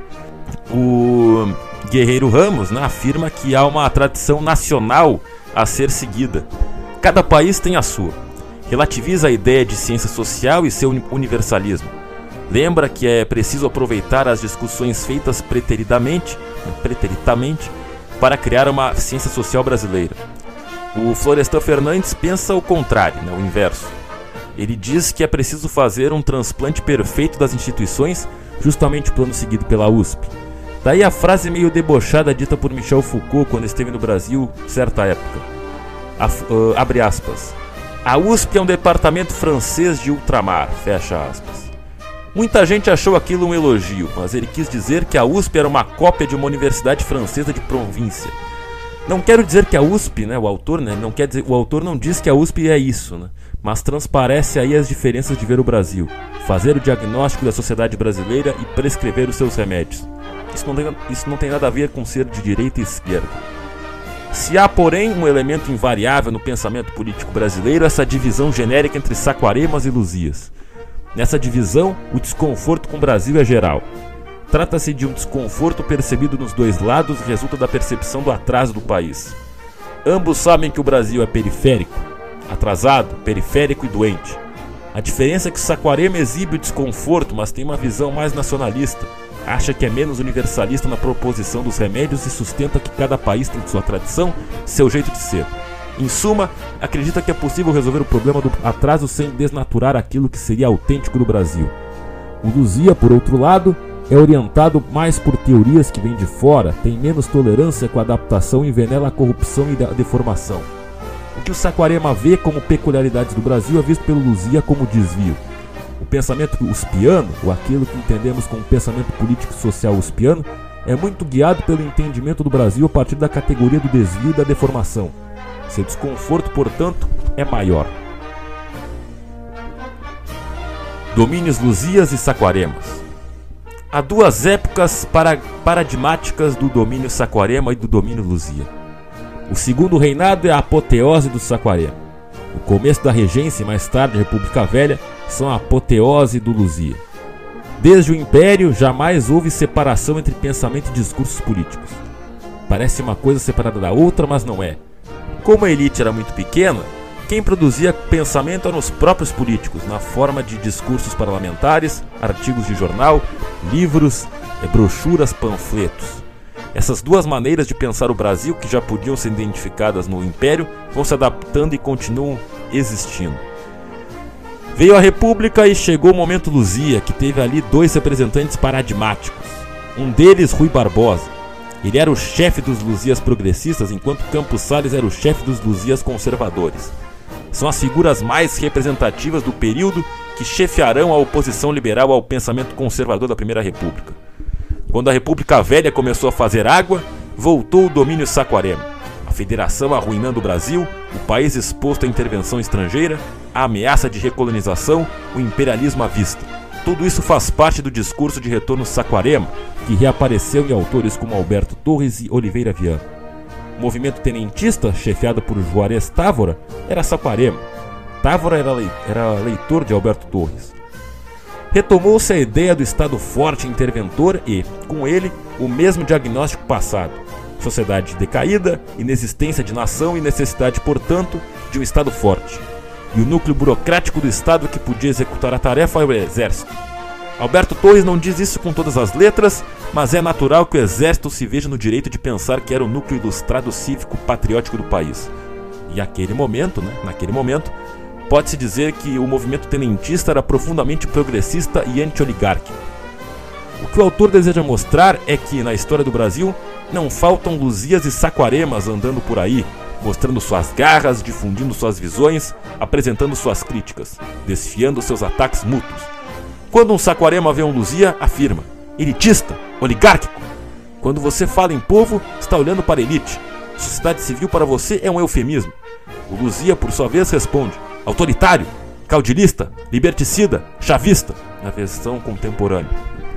O Guerreiro Ramos, né, afirma que há uma tradição nacional a ser seguida. Cada país tem a sua. Relativiza a ideia de ciência social e seu universalismo. Lembra que é preciso aproveitar as discussões feitas preteritamente, preteritamente para criar uma ciência social brasileira. O Florestan Fernandes pensa o contrário, né, o inverso. Ele diz que é preciso fazer um transplante perfeito das instituições, justamente o plano seguido pela U S P. Daí a frase meio debochada dita por Michel Foucault quando esteve no Brasil, certa época. A, uh, abre aspas. A U S P é um departamento francês de ultramar, fecha aspas. Muita gente achou aquilo um elogio, mas ele quis dizer que a U S P era uma cópia de uma universidade francesa de província. Não quero dizer que a U S P, né, o autor, né, não quer dizer, o autor não diz que a U S P é isso, né, mas transparece aí as diferenças de ver o Brasil, fazer o diagnóstico da sociedade brasileira e prescrever os seus remédios. Isso não tem, isso não tem nada a ver com ser de direita e esquerda. Se há, porém, um elemento invariável no pensamento político brasileiro, essa divisão genérica entre Saquaremas e Luzias. Nessa divisão, o desconforto com o Brasil é geral. Trata-se de um desconforto percebido nos dois lados e resulta da percepção do atraso do país. Ambos sabem que o Brasil é periférico, atrasado, periférico e doente. A diferença é que Saquarema exibe o desconforto, mas tem uma visão mais nacionalista. Acha que é menos universalista na proposição dos remédios e sustenta que cada país tem sua tradição, seu jeito de ser. Em suma, acredita que é possível resolver o problema do atraso sem desnaturar aquilo que seria autêntico do Brasil. O Luzia, por outro lado, é orientado mais por teorias que vêm de fora, tem menos tolerância com a adaptação e envenena a corrupção e a deformação. O que o Saquarema vê como peculiaridades do Brasil é visto pelo Luzia como desvio. O pensamento uspiano, ou aquilo que entendemos como pensamento político e social uspiano, é muito guiado pelo entendimento do Brasil a partir da categoria do desvio e da deformação. Seu desconforto, portanto, é maior. Domínios Luzias e Saquaremas. Há duas épocas para paradigmáticas do domínio Saquarema e do domínio Luzia. O segundo reinado é a apoteose do Saquarema. O começo da regência e mais tarde a República Velha são a apoteose do Luzia. Desde o Império, jamais houve separação entre pensamento e discursos políticos. Parece uma coisa separada da outra, mas não é. Como a elite era muito pequena, quem produzia pensamento eram os próprios políticos, na forma de discursos parlamentares, artigos de jornal, livros, brochuras, panfletos. Essas duas maneiras de pensar o Brasil, que já podiam ser identificadas no Império, vão se adaptando e continuam existindo. Veio a República e chegou o momento Luzia, que teve ali dois representantes paradigmáticos. Um deles, Rui Barbosa. Ele era o chefe dos Luzias progressistas, enquanto Campos Salles era o chefe dos Luzias conservadores. São as figuras mais representativas do período que chefiarão a oposição liberal ao pensamento conservador da Primeira República. Quando a República Velha começou a fazer água, voltou o domínio Saquarema. A federação arruinando o Brasil, o país exposto à intervenção estrangeira, a ameaça de recolonização, o imperialismo à vista. Tudo isso faz parte do discurso de retorno Saquarema, que reapareceu em autores como Alberto Torres e Oliveira Viana. O movimento tenentista, chefiado por Juarez Távora, era Saquarema. Távora era, le... era leitor de Alberto Torres. Retomou-se a ideia do Estado forte e interventor e, com ele, o mesmo diagnóstico passado. sociedade decaída, inexistência de nação e necessidade, portanto, de um Estado forte. E o núcleo burocrático do Estado que podia executar a tarefa é o Exército. Alberto Torres não diz isso com todas as letras, mas é natural que o Exército se veja no direito de pensar que era o núcleo ilustrado cívico-patriótico do país. E naquele momento, né, naquele momento, pode-se dizer que o movimento tenentista era profundamente progressista e anti-oligárquico. O que o autor deseja mostrar é que, na história do Brasil, não faltam Luzias e Saquaremas andando por aí, mostrando suas garras, difundindo suas visões, apresentando suas críticas, desfiando seus ataques mútuos. Quando um Saquarema vê um Luzia, afirma: elitista, oligárquico. Quando você fala em povo, está olhando para a elite. Sociedade civil para você é um eufemismo. O Luzia, por sua vez, responde: autoritário, caudilista, liberticida, chavista, na versão contemporânea.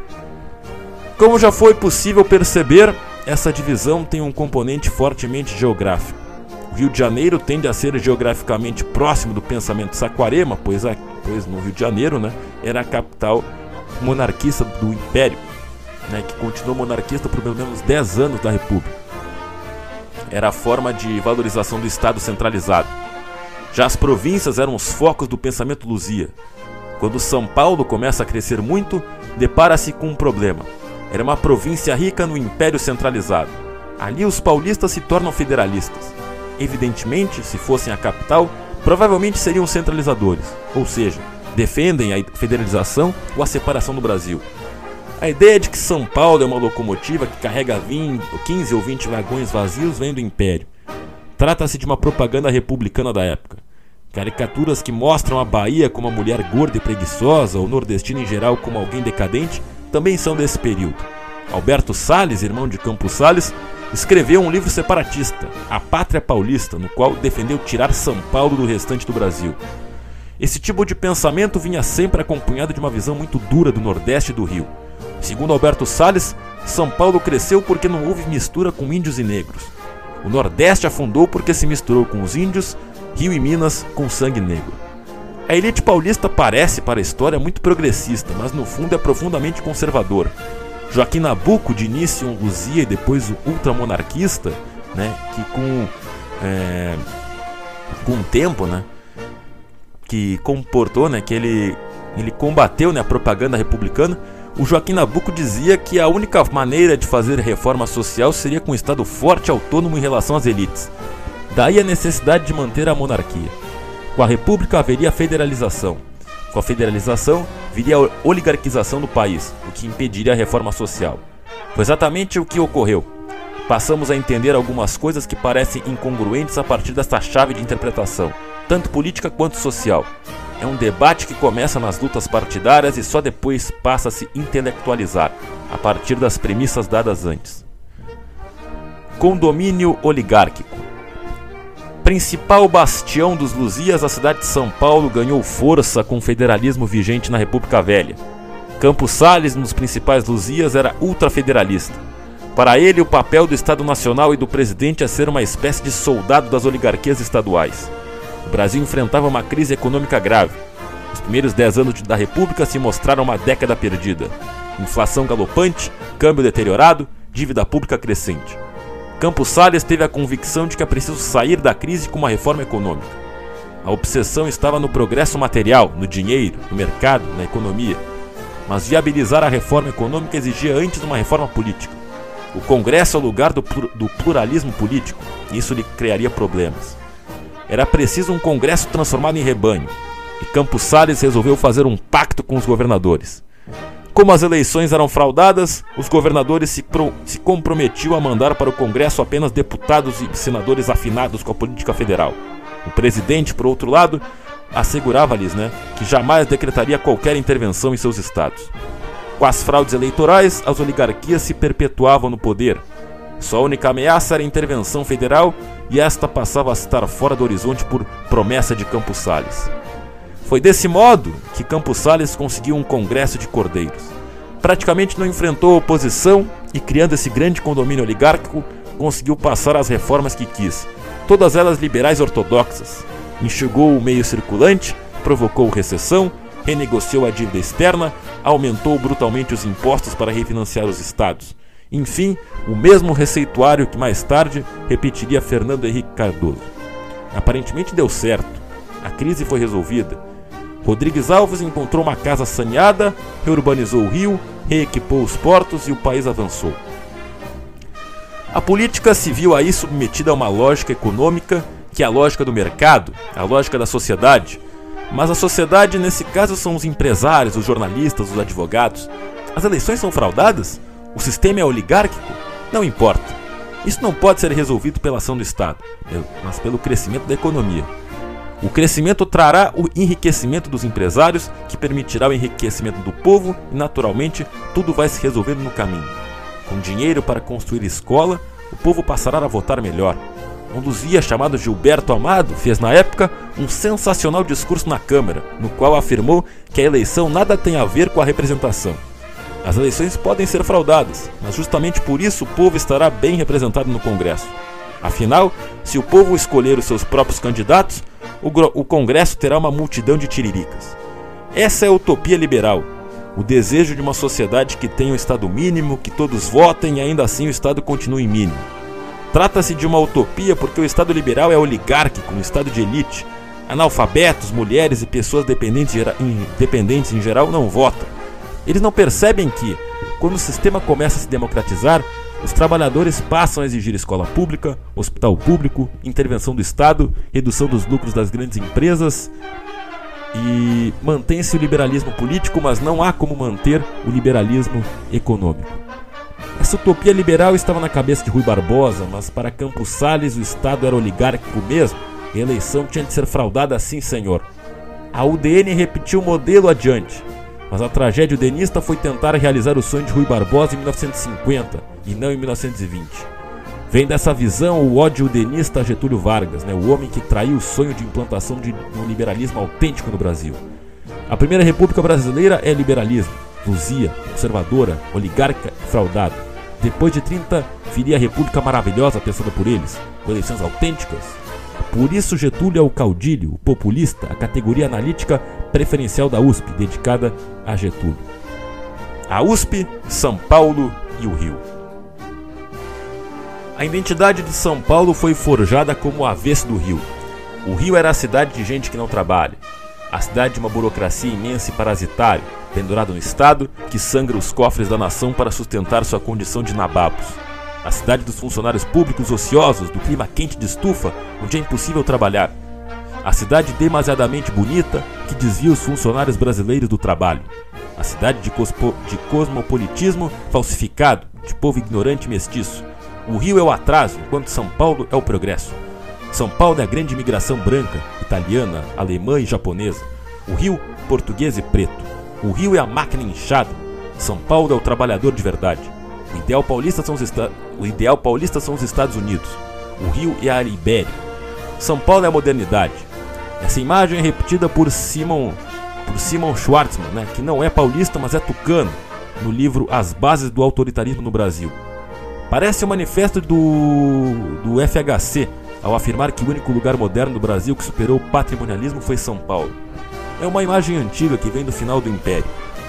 Como já foi possível perceber, essa divisão tem um componente fortemente geográfico. O Rio de Janeiro tende a ser geograficamente próximo do pensamento saquarema, pois, a, pois no Rio de Janeiro, né, era a capital monarquista do Império, né, que continuou monarquista por pelo menos dez anos da República. Era a forma de valorização do Estado centralizado. Já as províncias eram os focos do pensamento Luzia. Quando São Paulo começa a crescer muito, depara-se com um problema. Era uma província rica no Império centralizado. Ali os paulistas se tornam federalistas. Evidentemente, se fossem a capital, provavelmente seriam centralizadores, ou seja, defendem a federalização ou a separação do Brasil. A ideia de que São Paulo é uma locomotiva que carrega vinte, quinze ou vinte vagões vazios vem do Império. Trata-se de uma propaganda republicana da época. Caricaturas que mostram a Bahia como uma mulher gorda e preguiçosa, ou o nordestino em geral como alguém decadente, também são desse período. Alberto Salles, irmão de Campos Salles, escreveu um livro separatista, A Pátria Paulista, no qual defendeu tirar São Paulo do restante do Brasil. Esse tipo de pensamento vinha sempre acompanhado de uma visão muito dura do Nordeste e do Rio. Segundo Alberto Salles, São Paulo cresceu porque não houve mistura com índios e negros. O Nordeste afundou porque se misturou com os índios, Rio e Minas com sangue negro. A elite paulista parece, para a história, muito progressista, mas no fundo é profundamente conservadora. Joaquim Nabuco, de início um Luzia e depois o ultramonarquista, né, que com, é, com o tempo, né, que comportou, né, que ele, ele combateu, né, a propaganda republicana, o Joaquim Nabuco dizia que a única maneira de fazer reforma social seria com um Estado forte e autônomo em relação às elites. Daí a necessidade de manter a monarquia. Com a república haveria federalização. Com a federalização, viria a oligarquização do país, o que impediria a reforma social. Foi exatamente o que ocorreu. Passamos a entender algumas coisas que parecem incongruentes a partir desta chave de interpretação, tanto política quanto social. É um debate que começa nas lutas partidárias e só depois passa a se intelectualizar, a partir das premissas dadas antes. Condomínio oligárquico. Principal bastião dos Luzias, a cidade de São Paulo ganhou força com o federalismo vigente na República Velha. Campos Salles, nos principais Luzias, era ultrafederalista. Para ele, o papel do Estado Nacional e do presidente é ser uma espécie de soldado das oligarquias estaduais. O Brasil enfrentava uma crise econômica grave. Os primeiros dez anos da República se mostraram uma década perdida. Inflação galopante, câmbio deteriorado, dívida pública crescente. Campos Salles teve a convicção de que é preciso sair da crise com uma reforma econômica. A obsessão estava no progresso material, no dinheiro, no mercado, na economia. Mas viabilizar a reforma econômica exigia antes uma reforma política. O Congresso é o lugar do, do pluralismo político, e isso lhe criaria problemas. Era preciso um Congresso transformado em rebanho, e Campos Salles resolveu fazer um pacto com os governadores. Como as eleições eram fraudadas, os governadores se, pro, se comprometiam a mandar para o Congresso apenas deputados e senadores afinados com a política federal. O presidente, por outro lado, assegurava-lhes, né, que jamais decretaria qualquer intervenção em seus estados. Com as fraudes eleitorais, as oligarquias se perpetuavam no poder. Sua única ameaça era a intervenção federal e esta passava a estar fora do horizonte por promessa de Campos Salles. Foi desse modo que Campos Salles conseguiu um congresso de cordeiros. Praticamente não enfrentou oposição e, criando esse grande condomínio oligárquico, conseguiu passar as reformas que quis, todas elas liberais ortodoxas. Enxugou o meio circulante, provocou recessão, renegociou a dívida externa, aumentou brutalmente os impostos para refinanciar os estados Enfim, o mesmo receituário que mais tarde repetiria Fernando Henrique Cardoso. Aparentemente deu certo. A crise foi resolvida. Rodrigues Alves encontrou uma casa saneada, reurbanizou o Rio, reequipou os portos e o país avançou. A política se viu aí submetida a uma lógica econômica, que é a lógica do mercado, a lógica da sociedade. Mas a sociedade, nesse caso, são os empresários, os jornalistas, os advogados. As eleições são fraudadas? O sistema é oligárquico? Não importa. Isso não pode ser resolvido pela ação do Estado, mas pelo crescimento da economia. O crescimento trará o enriquecimento dos empresários, que permitirá o enriquecimento do povo e, naturalmente, tudo vai se resolvendo no caminho. Com dinheiro para construir escola, o povo passará a votar melhor. Um dos guias, chamado Gilberto Amado, fez na época um sensacional discurso na Câmara, no qual afirmou que a eleição nada tem a ver com a representação. As eleições podem ser fraudadas, mas justamente por isso o povo estará bem representado no Congresso. Afinal, se o povo escolher os seus próprios candidatos, o, o Congresso terá uma multidão de tiriricas. Essa é a utopia liberal, o desejo de uma sociedade que tenha um Estado mínimo, que todos votem e ainda assim o Estado continue mínimo. Trata-se de uma utopia porque o Estado liberal é oligárquico, um Estado de elite. Analfabetos, mulheres e pessoas dependentes, dependentes em geral não votam. Eles não percebem que, quando o sistema começa a se democratizar, os trabalhadores passam a exigir escola pública, hospital público, intervenção do Estado, redução dos lucros das grandes empresas e mantém-se o liberalismo político, mas não há como manter o liberalismo econômico. Essa utopia liberal estava na cabeça de Rui Barbosa, mas para Campos Salles o Estado era oligárquico mesmo e a eleição tinha de ser fraudada assim, senhor. A U D N repetiu o modelo adiante, mas a tragédia udenista foi tentar realizar o sonho de Rui Barbosa em mil novecentos e cinquenta e não em mil novecentos e vinte. Vem dessa visão o ódio udenista a Getúlio Vargas, né, o homem que traiu o sonho de implantação de um liberalismo autêntico no Brasil. A Primeira República Brasileira é liberalismo, luzia, conservadora, oligárquica e fraudada. Depois de trinta, viria a República Maravilhosa pensada por eles, com eleições autênticas. Por isso Getúlio é o caudilho, o populista, a categoria analítica preferencial da U S P, dedicada a Getúlio. A U S P, São Paulo e o Rio. A identidade de São Paulo foi forjada como o avesso do Rio. O Rio era a cidade de gente que não trabalha, a cidade de uma burocracia imensa e parasitária, pendurada no Estado, que sangra os cofres da nação para sustentar sua condição de nababos. A cidade dos funcionários públicos ociosos, do clima quente de estufa, onde é impossível trabalhar. A cidade demasiadamente bonita, que desvia os funcionários brasileiros do trabalho. A cidade de, cospo, de cosmopolitismo falsificado, de povo ignorante e mestiço. O Rio é o atraso, enquanto São Paulo é o progresso. São Paulo é a grande imigração branca, italiana, alemã e japonesa. O Rio, português e preto. O Rio é a máquina inchada. São Paulo é o trabalhador de verdade. O ideal paulista são os, esta... o ideal paulista são os Estados Unidos. O Rio é a Ibéria. São Paulo é a modernidade. Essa imagem é repetida por Simon, por Simon Schwartzman, né, que não é paulista, mas é tucano, no livro As Bases do Autoritarismo no Brasil. Parece um manifesto do, do F H C, ao afirmar que o único lugar moderno do Brasil que superou o patrimonialismo foi São Paulo. É uma imagem antiga que vem do final do Império.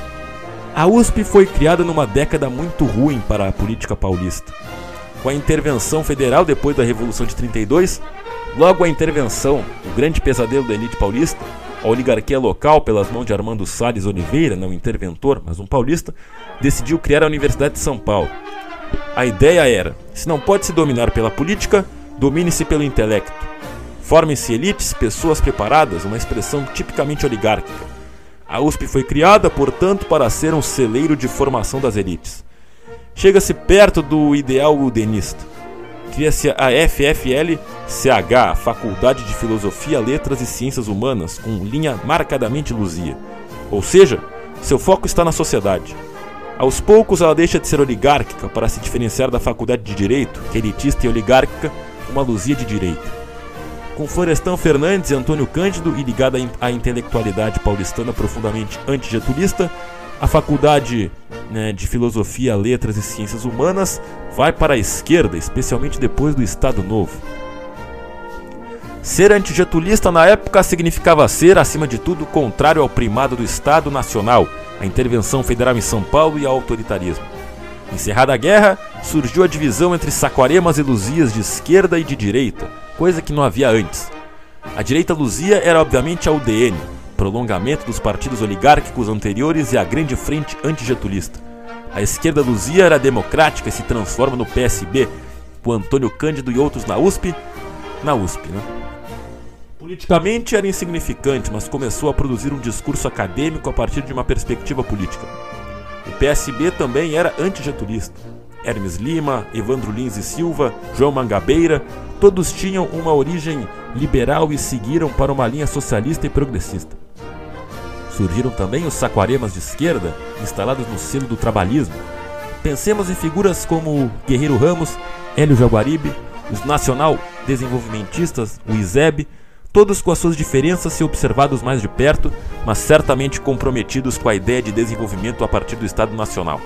A U S P foi criada numa década muito ruim para a política paulista. Com a intervenção federal depois da Revolução de trinta e dois, logo a intervenção, o grande pesadelo da elite paulista, a oligarquia local, pelas mãos de Armando Salles Oliveira, não interventor, mas um paulista, decidiu criar a Universidade de São Paulo. A ideia era, se não pode se dominar pela política, domine-se pelo intelecto. Formem-se elites, pessoas preparadas, uma expressão tipicamente oligárquica. A U S P foi criada, portanto, para ser um celeiro de formação das elites. Chega-se perto do ideal udenista. Cria-se a F F L C H, a Faculdade de Filosofia, Letras e Ciências Humanas, com linha marcadamente luzia. Ou seja, seu foco está na sociedade. Aos poucos ela deixa de ser oligárquica para se diferenciar da Faculdade de Direito, que é elitista e oligárquica, uma luzia de direito. Com Florestan Fernandes e Antônio Cândido e ligada à intelectualidade paulistana profundamente antigetulista, a Faculdade, né, de Filosofia, Letras e Ciências Humanas vai para a esquerda, especialmente depois do Estado Novo. Ser antigetulista na época significava ser, acima de tudo, contrário ao primado do Estado Nacional, à intervenção federal em São Paulo e ao autoritarismo. Encerrada a guerra, surgiu a divisão entre Saquaremas e Luzias de esquerda e de direita, coisa que não havia antes. A direita luzia era obviamente a U D N, prolongamento dos partidos oligárquicos anteriores e a grande frente antigetulista. A esquerda luzia era democrática e se transforma no P S B, com Antônio Cândido e outros na U S P, na U S P, né? Politicamente era insignificante, mas começou a produzir um discurso acadêmico a partir de uma perspectiva política. O P S B também era antigetulista. Hermes Lima, Evandro Lins e Silva, João Mangabeira, todos tinham uma origem liberal e seguiram para uma linha socialista e progressista. Surgiram também os saquaremas de esquerda, instalados no selo do trabalhismo. Pensemos em figuras como Guerreiro Ramos, Hélio Jaguaribe, os nacional-desenvolvimentistas, o I S E B, todos com as suas diferenças se observados mais de perto, mas certamente comprometidos com a ideia de desenvolvimento a partir do Estado Nacional.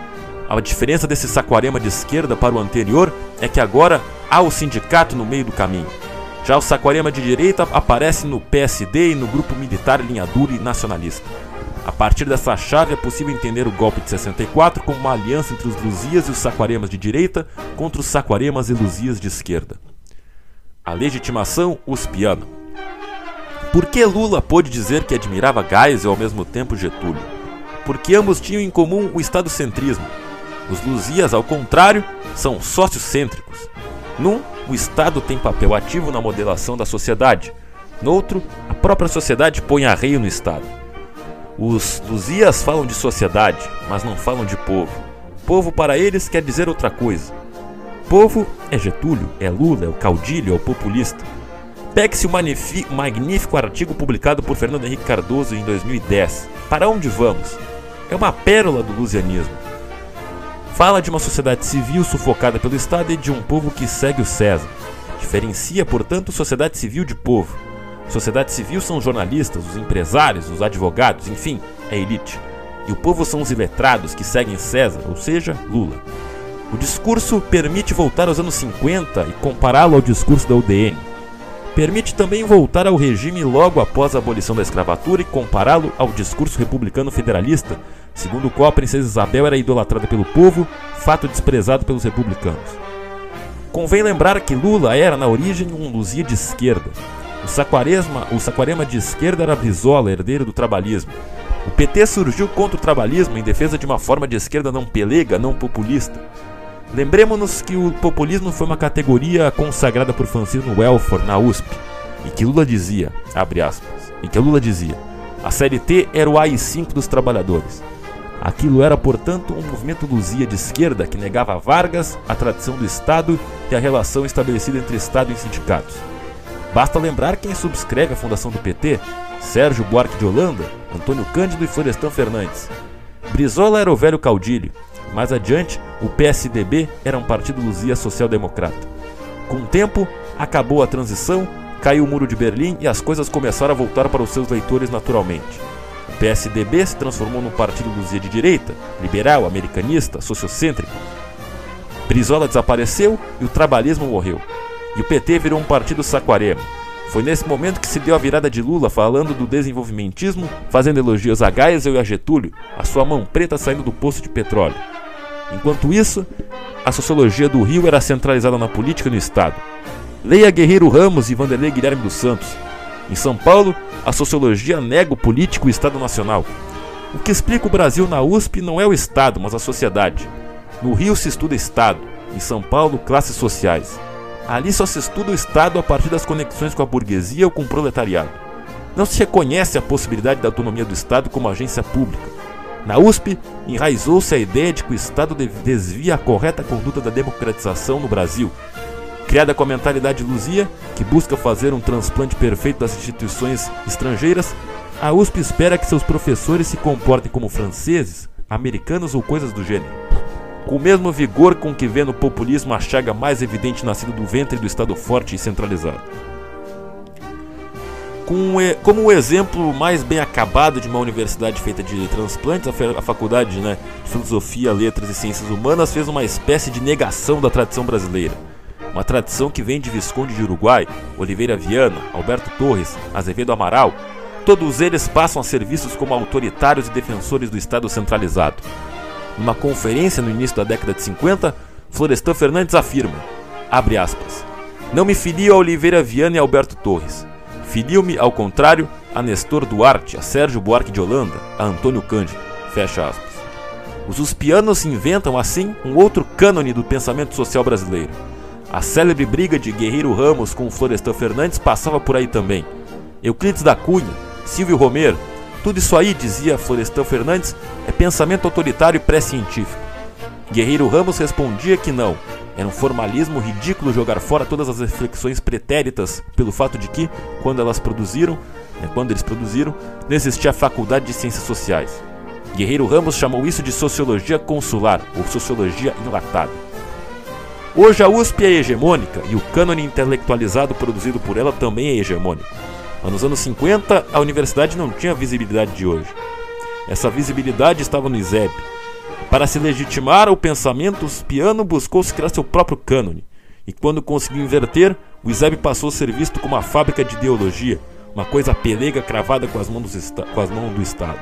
A diferença desse saquarema de esquerda para o anterior é que agora há o sindicato no meio do caminho. Já o saquarema de direita aparece no P S D e no grupo militar linha dura e nacionalista. A partir dessa chave é possível entender o golpe de sessenta e quatro como uma aliança entre os luzias e os saquaremas de direita contra os saquaremas e luzias de esquerda. A legitimação uspiana. Por que Lula pôde dizer que admirava Geisel e ao mesmo tempo Getúlio? Porque ambos tinham em comum o estadocentrismo. Os luzias, ao contrário, são sociocêntricos. Num, o Estado tem papel ativo na modelação da sociedade. No outro, a própria sociedade põe arreio no Estado. Os luzias falam de sociedade, mas não falam de povo. Povo para eles quer dizer outra coisa. Povo é Getúlio, é Lula, é o caudilho, é o populista. Pegue-se o magnífico artigo publicado por Fernando Henrique Cardoso em dois mil e dez. Para onde vamos? É uma pérola do luzianismo. Fala de uma sociedade civil sufocada pelo Estado e de um povo que segue o César. Diferencia, portanto, sociedade civil de povo. Sociedade civil são os jornalistas, os empresários, os advogados, enfim, a elite. E o povo são os iletrados que seguem César, ou seja, Lula. O discurso permite voltar aos anos cinquenta e compará-lo ao discurso da U D N. Permite também voltar ao regime logo após a abolição da escravatura e compará-lo ao discurso republicano federalista, segundo o qual a princesa Isabel era idolatrada pelo povo, fato desprezado pelos republicanos. Convém lembrar que Lula era, na origem, um luzia de esquerda. O saquarema, o saquarema de esquerda era Brizola, herdeiro do trabalhismo. O P T surgiu contra o trabalhismo em defesa de uma forma de esquerda não pelega, não populista. Lembremos-nos que o populismo foi uma categoria consagrada por Francisco Welford na U S P, e que Lula dizia, abre aspas, e que Lula dizia, a C L T era o A I cinco dos trabalhadores. Aquilo era, portanto, um movimento luzia de esquerda que negava a Vargas, a tradição do Estado e a relação estabelecida entre Estado e sindicatos. Basta lembrar quem subscreve a fundação do P T, Sérgio Buarque de Holanda, Antônio Cândido e Florestan Fernandes. Brizola era o velho caudilho. Mais adiante, o P S D B era um partido luzia social-democrata. Com o tempo, acabou a transição, caiu o muro de Berlim e as coisas começaram a voltar para os seus leitores naturalmente. O P S D B se transformou num partido luzia de direita, liberal, americanista, sociocêntrico. Brizola desapareceu e o trabalhismo morreu. E o P T virou um partido saquarema. Foi nesse momento que se deu a virada de Lula falando do desenvolvimentismo, fazendo elogios a Geisel e a Getúlio, a sua mão preta saindo do poço de petróleo. Enquanto isso, a sociologia do Rio era centralizada na política e no Estado. Leia Guerreiro Ramos e Vanderlei Guilherme dos Santos. Em São Paulo, a sociologia nega o político e o Estado Nacional. O que explica o Brasil na U S P não é o Estado, mas a sociedade. No Rio se estuda Estado, em São Paulo, classes sociais. Ali só se estuda o Estado a partir das conexões com a burguesia ou com o proletariado. Não se reconhece a possibilidade da autonomia do Estado como agência pública. Na U S P, enraizou-se a ideia de que o Estado desvia a correta conduta da democratização no Brasil. Criada com a mentalidade luzia, que busca fazer um transplante perfeito das instituições estrangeiras, a U S P espera que seus professores se comportem como franceses, americanos ou coisas do gênero. Com o mesmo vigor com que vê no populismo a chaga mais evidente nascida do ventre do Estado forte e centralizado. Com, como o exemplo mais bem acabado de uma universidade feita de transplantes, a Faculdade né, de Filosofia, Letras e Ciências Humanas fez uma espécie de negação da tradição brasileira. Uma tradição que vem de Visconde de Uruguai, Oliveira Viana, Alberto Torres, Azevedo Amaral. Todos eles passam a ser vistos como autoritários e defensores do Estado centralizado. Numa conferência no início da década de cinquenta, Florestan Fernandes afirma, abre aspas, não me filio a Oliveira Viana e Alberto Torres. Filio-me, ao contrário, a Nestor Duarte, a Sérgio Buarque de Holanda, a Antônio Cândido, fecha aspas. Os uspianos inventam, assim, um outro cânone do pensamento social brasileiro. A célebre briga de Guerreiro Ramos com Florestan Fernandes passava por aí também. Euclides da Cunha, Silvio Romero, tudo isso aí, dizia Florestan Fernandes, é pensamento autoritário e pré-científico. Guerreiro Ramos respondia que não, era um formalismo ridículo jogar fora todas as reflexões pretéritas pelo fato de que, quando elas produziram, né, quando eles produziram, não existia a faculdade de ciências sociais. Guerreiro Ramos chamou isso de sociologia consular, ou sociologia enlatada. Hoje a U S P é hegemônica e o cânone intelectualizado produzido por ela também é hegemônico. Mas nos anos cinquenta, a universidade não tinha a visibilidade de hoje. Essa visibilidade estava no I S E B. Para se legitimar o pensamento uspiano, buscou-se criar seu próprio cânone. E quando conseguiu inverter, o I S E B passou a ser visto como uma fábrica de ideologia, uma coisa pelega cravada com as mãos do, com as mãos do Estado.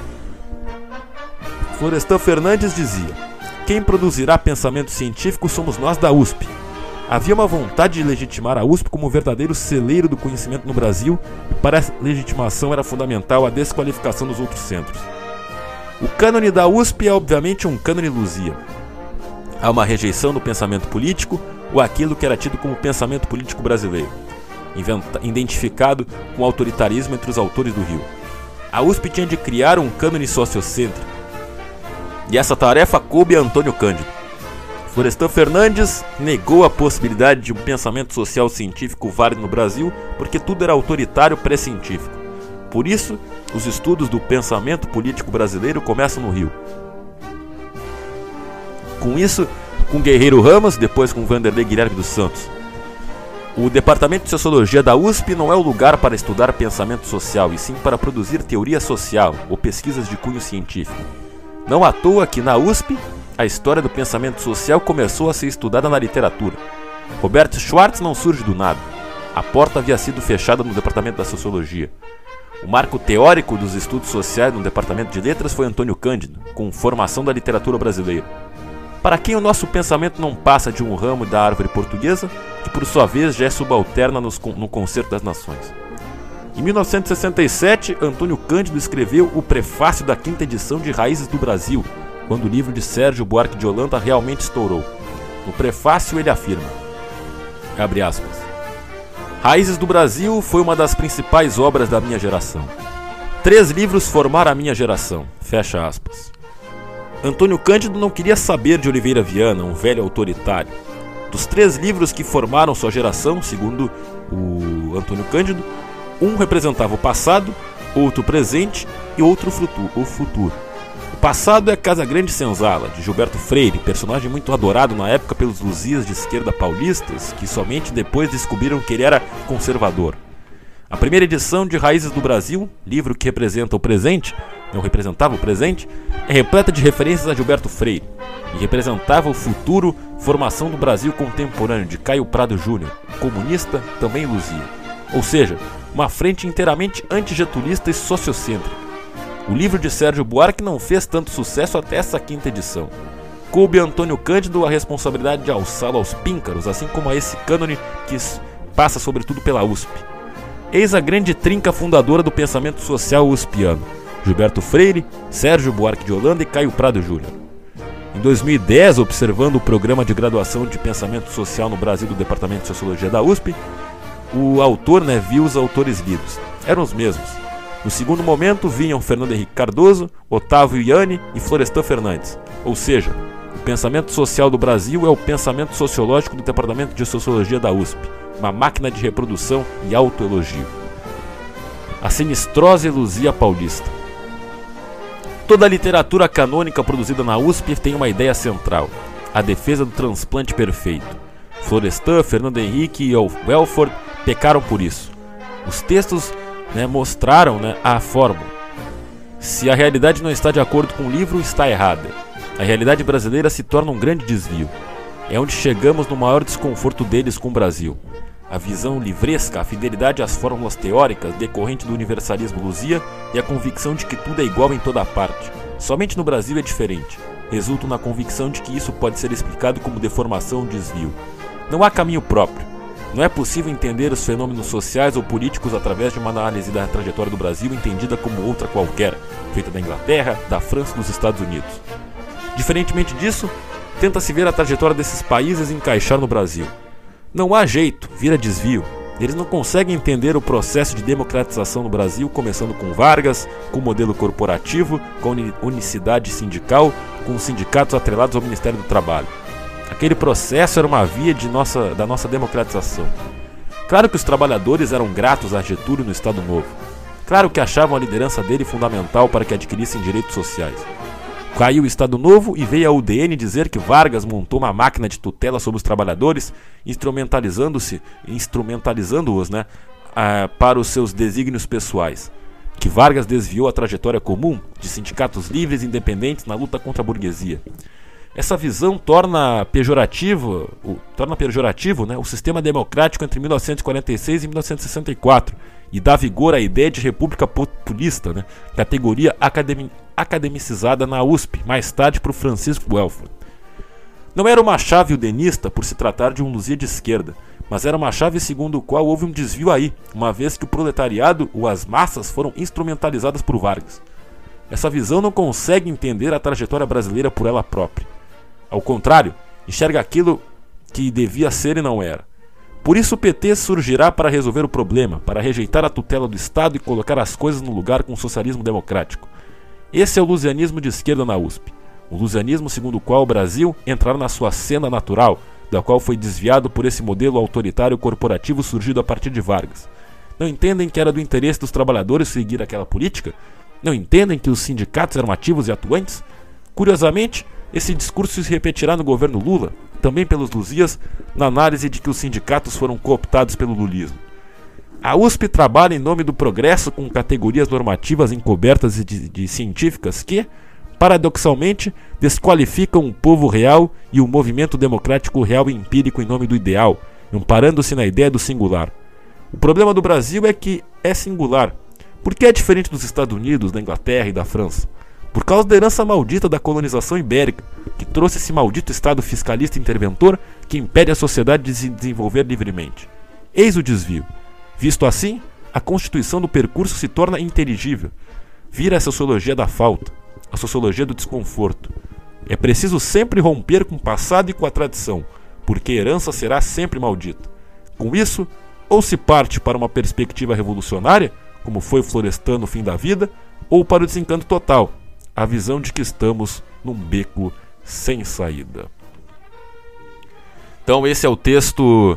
Florestan Fernandes dizia, quem produzirá pensamento científico somos nós da U S P. Havia uma vontade de legitimar a U S P como o verdadeiro celeiro do conhecimento no Brasil, e para essa legitimação era fundamental a desqualificação dos outros centros. O cânone da U S P é obviamente um cânone Luzia. Há uma rejeição do pensamento político, ou aquilo que era tido como pensamento político brasileiro, inventa, identificado com o autoritarismo entre os autores do Rio. A U S P tinha de criar um cânone sociocêntrico, e essa tarefa coube a Antônio Cândido. Florestan Fernandes negou a possibilidade de um pensamento social científico válido no Brasil porque tudo era autoritário pré-científico. Por isso, os estudos do pensamento político brasileiro começam no Rio. Com isso, com Guerreiro Ramos, depois com Vanderlei Guilherme dos Santos. O Departamento de Sociologia da U S P não é o lugar para estudar pensamento social, e sim para produzir teoria social ou pesquisas de cunho científico. Não à toa que na U S P, a história do pensamento social começou a ser estudada na literatura. Roberto Schwartz não surge do nada. A porta havia sido fechada no Departamento da Sociologia. O marco teórico dos estudos sociais no Departamento de Letras foi Antônio Cândido, com formação da literatura brasileira. Para quem o nosso pensamento não passa de um ramo da árvore portuguesa, que por sua vez já é subalterna nos, no Concerto das Nações. Em mil novecentos e sessenta e sete, Antônio Cândido escreveu o prefácio da quinta edição de Raízes do Brasil, quando o livro de Sérgio Buarque de Holanda realmente estourou. No prefácio ele afirma, abre aspas, Raízes do Brasil foi uma das principais obras da minha geração. Três livros formaram a minha geração, fecha aspas. Antônio Cândido não queria saber de Oliveira Viana, um velho autoritário. Dos três livros que formaram sua geração, segundo o Antônio Cândido, um representava o passado, outro o presente e outro o futuro. O passado é Casa Grande Senzala, de Gilberto Freire, personagem muito adorado na época pelos luzias de esquerda paulistas, que somente depois descobriram que ele era conservador. A primeira edição de Raízes do Brasil, livro que representa o presente, não representava o presente, é repleta de referências a Gilberto Freire, e representava o futuro, formação do Brasil contemporâneo de Caio Prado Júnior, comunista, também luzia. Ou seja, uma frente inteiramente antigetulista e sociocêntrica. O livro de Sérgio Buarque não fez tanto sucesso até essa quinta edição. Coube a Antônio Cândido a responsabilidade de alçá-lo aos píncaros, assim como a esse cânone que passa sobretudo pela U S P. Eis a grande trinca fundadora do pensamento social uspiano: Gilberto Freire, Sérgio Buarque de Holanda e Caio Prado Júnior. Em dois mil e dez, observando o programa de graduação de pensamento social no Brasil do Departamento de Sociologia da U S P, o autor né, viu os autores lidos. Eram os mesmos. No segundo momento vinham Fernando Henrique Cardoso, Otávio Ianni e Florestan Fernandes. Ou seja, o pensamento social do Brasil é o pensamento sociológico do Departamento de Sociologia da U S P, uma máquina de reprodução e autoelogio. A sinistrose luzia paulista. Toda a literatura canônica produzida na U S P tem uma ideia central: a defesa do transplante perfeito. Florestan, Fernando Henrique e Welford pecaram por isso. Os textos né, mostraram né, a fórmula. Se a realidade não está de acordo com o livro, está errada. A realidade brasileira se torna um grande desvio. É onde chegamos no maior desconforto deles com o Brasil. A visão livresca, a fidelidade às fórmulas teóricas decorrente do universalismo luzia e a convicção de que tudo é igual em toda parte. Somente no Brasil é diferente. resulto na convicção de que isso pode ser explicado como deformação ou desvio. Não há caminho próprio. Não é possível entender os fenômenos sociais ou políticos através de uma análise da trajetória do Brasil entendida como outra qualquer, feita da Inglaterra, da França e dos Estados Unidos. Diferentemente disso, tenta-se ver a trajetória desses países e encaixar no Brasil. Não há jeito, vira desvio. Eles não conseguem entender o processo de democratização no Brasil, começando com Vargas, com o modelo corporativo, com a unicidade sindical, com os sindicatos atrelados ao Ministério do Trabalho. Aquele processo era uma via de nossa, da nossa democratização. Claro que os trabalhadores eram gratos a Getúlio no Estado Novo. Claro que achavam a liderança dele fundamental para que adquirissem direitos sociais. Caiu o Estado Novo e veio a U D N dizer que Vargas montou uma máquina de tutela sobre os trabalhadores, instrumentalizando-se, instrumentalizando-os, né, uh, para os seus desígnios pessoais. Que Vargas desviou a trajetória comum de sindicatos livres e independentes na luta contra a burguesia. Essa visão torna pejorativo, o, torna pejorativo né, o sistema democrático entre mil novecentos e quarenta e seis e mil novecentos e sessenta e quatro e dá vigor à ideia de república populista, né, categoria academi, academicizada na U S P, mais tarde por Francisco Welford. Não era uma chave udenista por se tratar de um Luzia de esquerda, mas era uma chave segundo o qual houve um desvio aí, uma vez que o proletariado ou as massas foram instrumentalizadas por Vargas. Essa visão não consegue entender a trajetória brasileira por ela própria. Ao contrário, enxerga aquilo que devia ser e não era. Por isso o P T surgirá para resolver o problema, para rejeitar a tutela do Estado e colocar as coisas no lugar com o socialismo democrático. Esse é o lusianismo de esquerda na U S P. O lusianismo segundo o qual o Brasil entrará na sua senda natural, da qual foi desviado por esse modelo autoritário corporativo surgido a partir de Vargas. Não entendem que era do interesse dos trabalhadores seguir aquela política? Não entendem que os sindicatos eram ativos e atuantes? Curiosamente, esse discurso se repetirá no governo Lula, também pelos luzias, na análise de que os sindicatos foram cooptados pelo lulismo. A U S P trabalha em nome do progresso com categorias normativas encobertas e de, de científicas que, paradoxalmente, desqualificam o povo real e o movimento democrático real e empírico em nome do ideal, amparando-se na ideia do singular. O problema do Brasil é que é singular. Por que é diferente dos Estados Unidos, da Inglaterra e da França? Por causa da herança maldita da colonização ibérica, que trouxe esse maldito Estado fiscalista interventor que impede a sociedade de se desenvolver livremente. Eis o desvio. Visto assim, a constituição do percurso se torna inteligível. Vira a sociologia da falta, a sociologia do desconforto. É preciso sempre romper com o passado e com a tradição, porque a herança será sempre maldita. Com isso, ou se parte para uma perspectiva revolucionária, como foi o Florestan no fim da vida, ou para o desencanto total, a visão de que estamos num beco sem saída. Então esse é o texto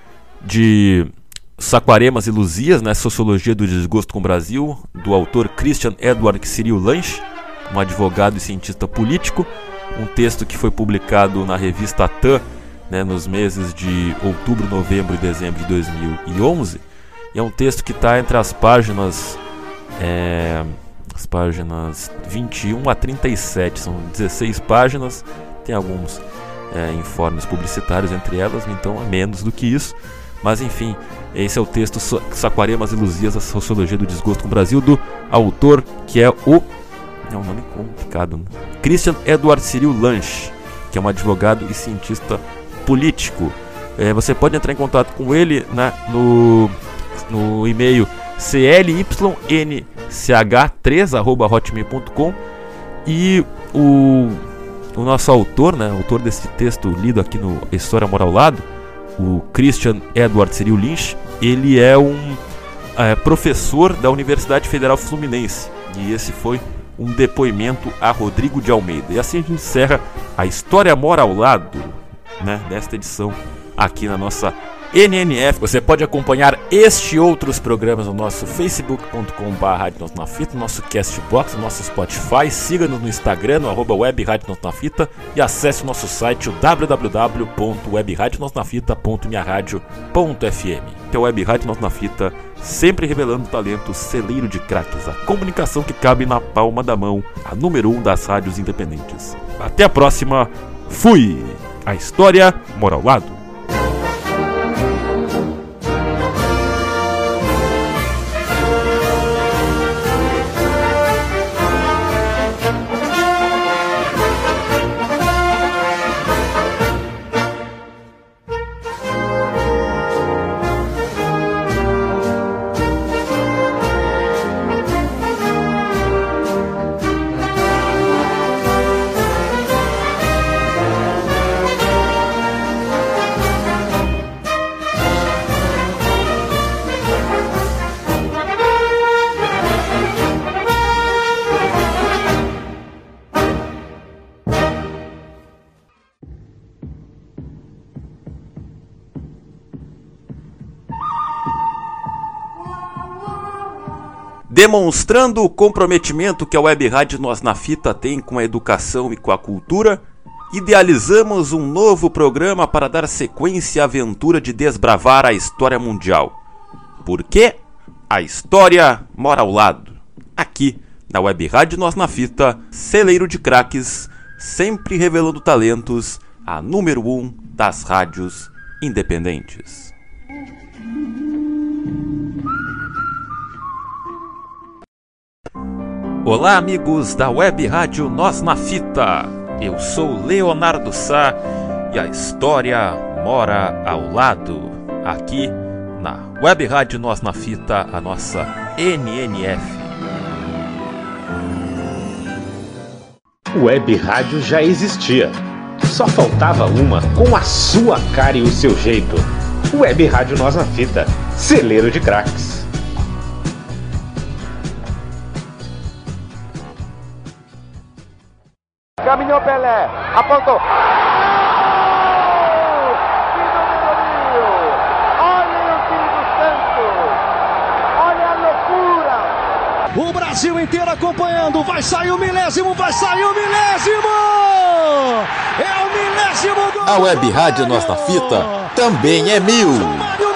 de Saquaremas e Luzias, né, Sociologia do Desgosto com o Brasil, do autor Christian Edward Cyril Lange, um advogado e cientista político, um texto que foi publicado na revista T A M, né, nos meses de outubro, novembro e dezembro de dois mil e onze, e é um texto que está entre as páginas é, as páginas vinte e um a trinta e sete, são dezesseis páginas, tem alguns é, informes publicitários entre elas, então é menos do que isso, mas enfim, esse é o texto Saquaremas e Luzias, a Sociologia do Desgosto com o Brasil, do autor que é o é um nome complicado, né? Christian Edward Cyril Lange, que é um advogado e cientista político. É, você pode entrar em contato com ele, né, no, no e-mail c l y n c h três arroba hotmail ponto com, e o, o nosso autor, né, autor desse texto lido aqui no História Moral ao Lado, o Christian Edward Cyril Lange, ele é um é, professor da Universidade Federal Fluminense, e esse foi um depoimento a Rodrigo de Almeida. E assim a gente encerra a História Moral ao Lado, né, desta edição aqui na nossa N N F. Você pode acompanhar este e outros programas no nosso facebook ponto com barra rádio nós na fita, no nosso Castbox, no nosso Spotify. Siga-nos no Instagram, no arroba web rádio nós na fita, e acesse o nosso site, o w w w ponto web rádio nós na fita ponto minha rádio ponto f m. Que é o Web Rádio Nós na Fita, sempre revelando talento, celeiro de craques, a comunicação que cabe na palma da mão, a número um das rádios independentes. Até a próxima, fui! A História Moral ao Lado. Demonstrando o comprometimento que a Web Rádio Nós na Fita tem com a educação e com a cultura, idealizamos um novo programa para dar sequência à aventura de desbravar a história mundial. Por quê? A história mora ao lado. Aqui, na Web Rádio Nós na Fita, celeiro de craques, sempre revelando talentos, a número um das rádios independentes. Olá, amigos da Web Rádio Nós na Fita. Eu sou Leonardo Sá e a história mora ao lado. Aqui na Web Rádio Nós na Fita, a nossa N N F. Web Rádio já existia. Só faltava uma com a sua cara e o seu jeito. Web Rádio Nós na Fita, celeiro de craques. Caminhou Pelé, apontou. Que número! Olhem o time do Santos! Olha a loucura! O Brasil inteiro acompanhando, vai sair o milésimo, vai sair o milésimo! É o milésimo gol! A Web Rádio Nós na Fita também é mil! Romário!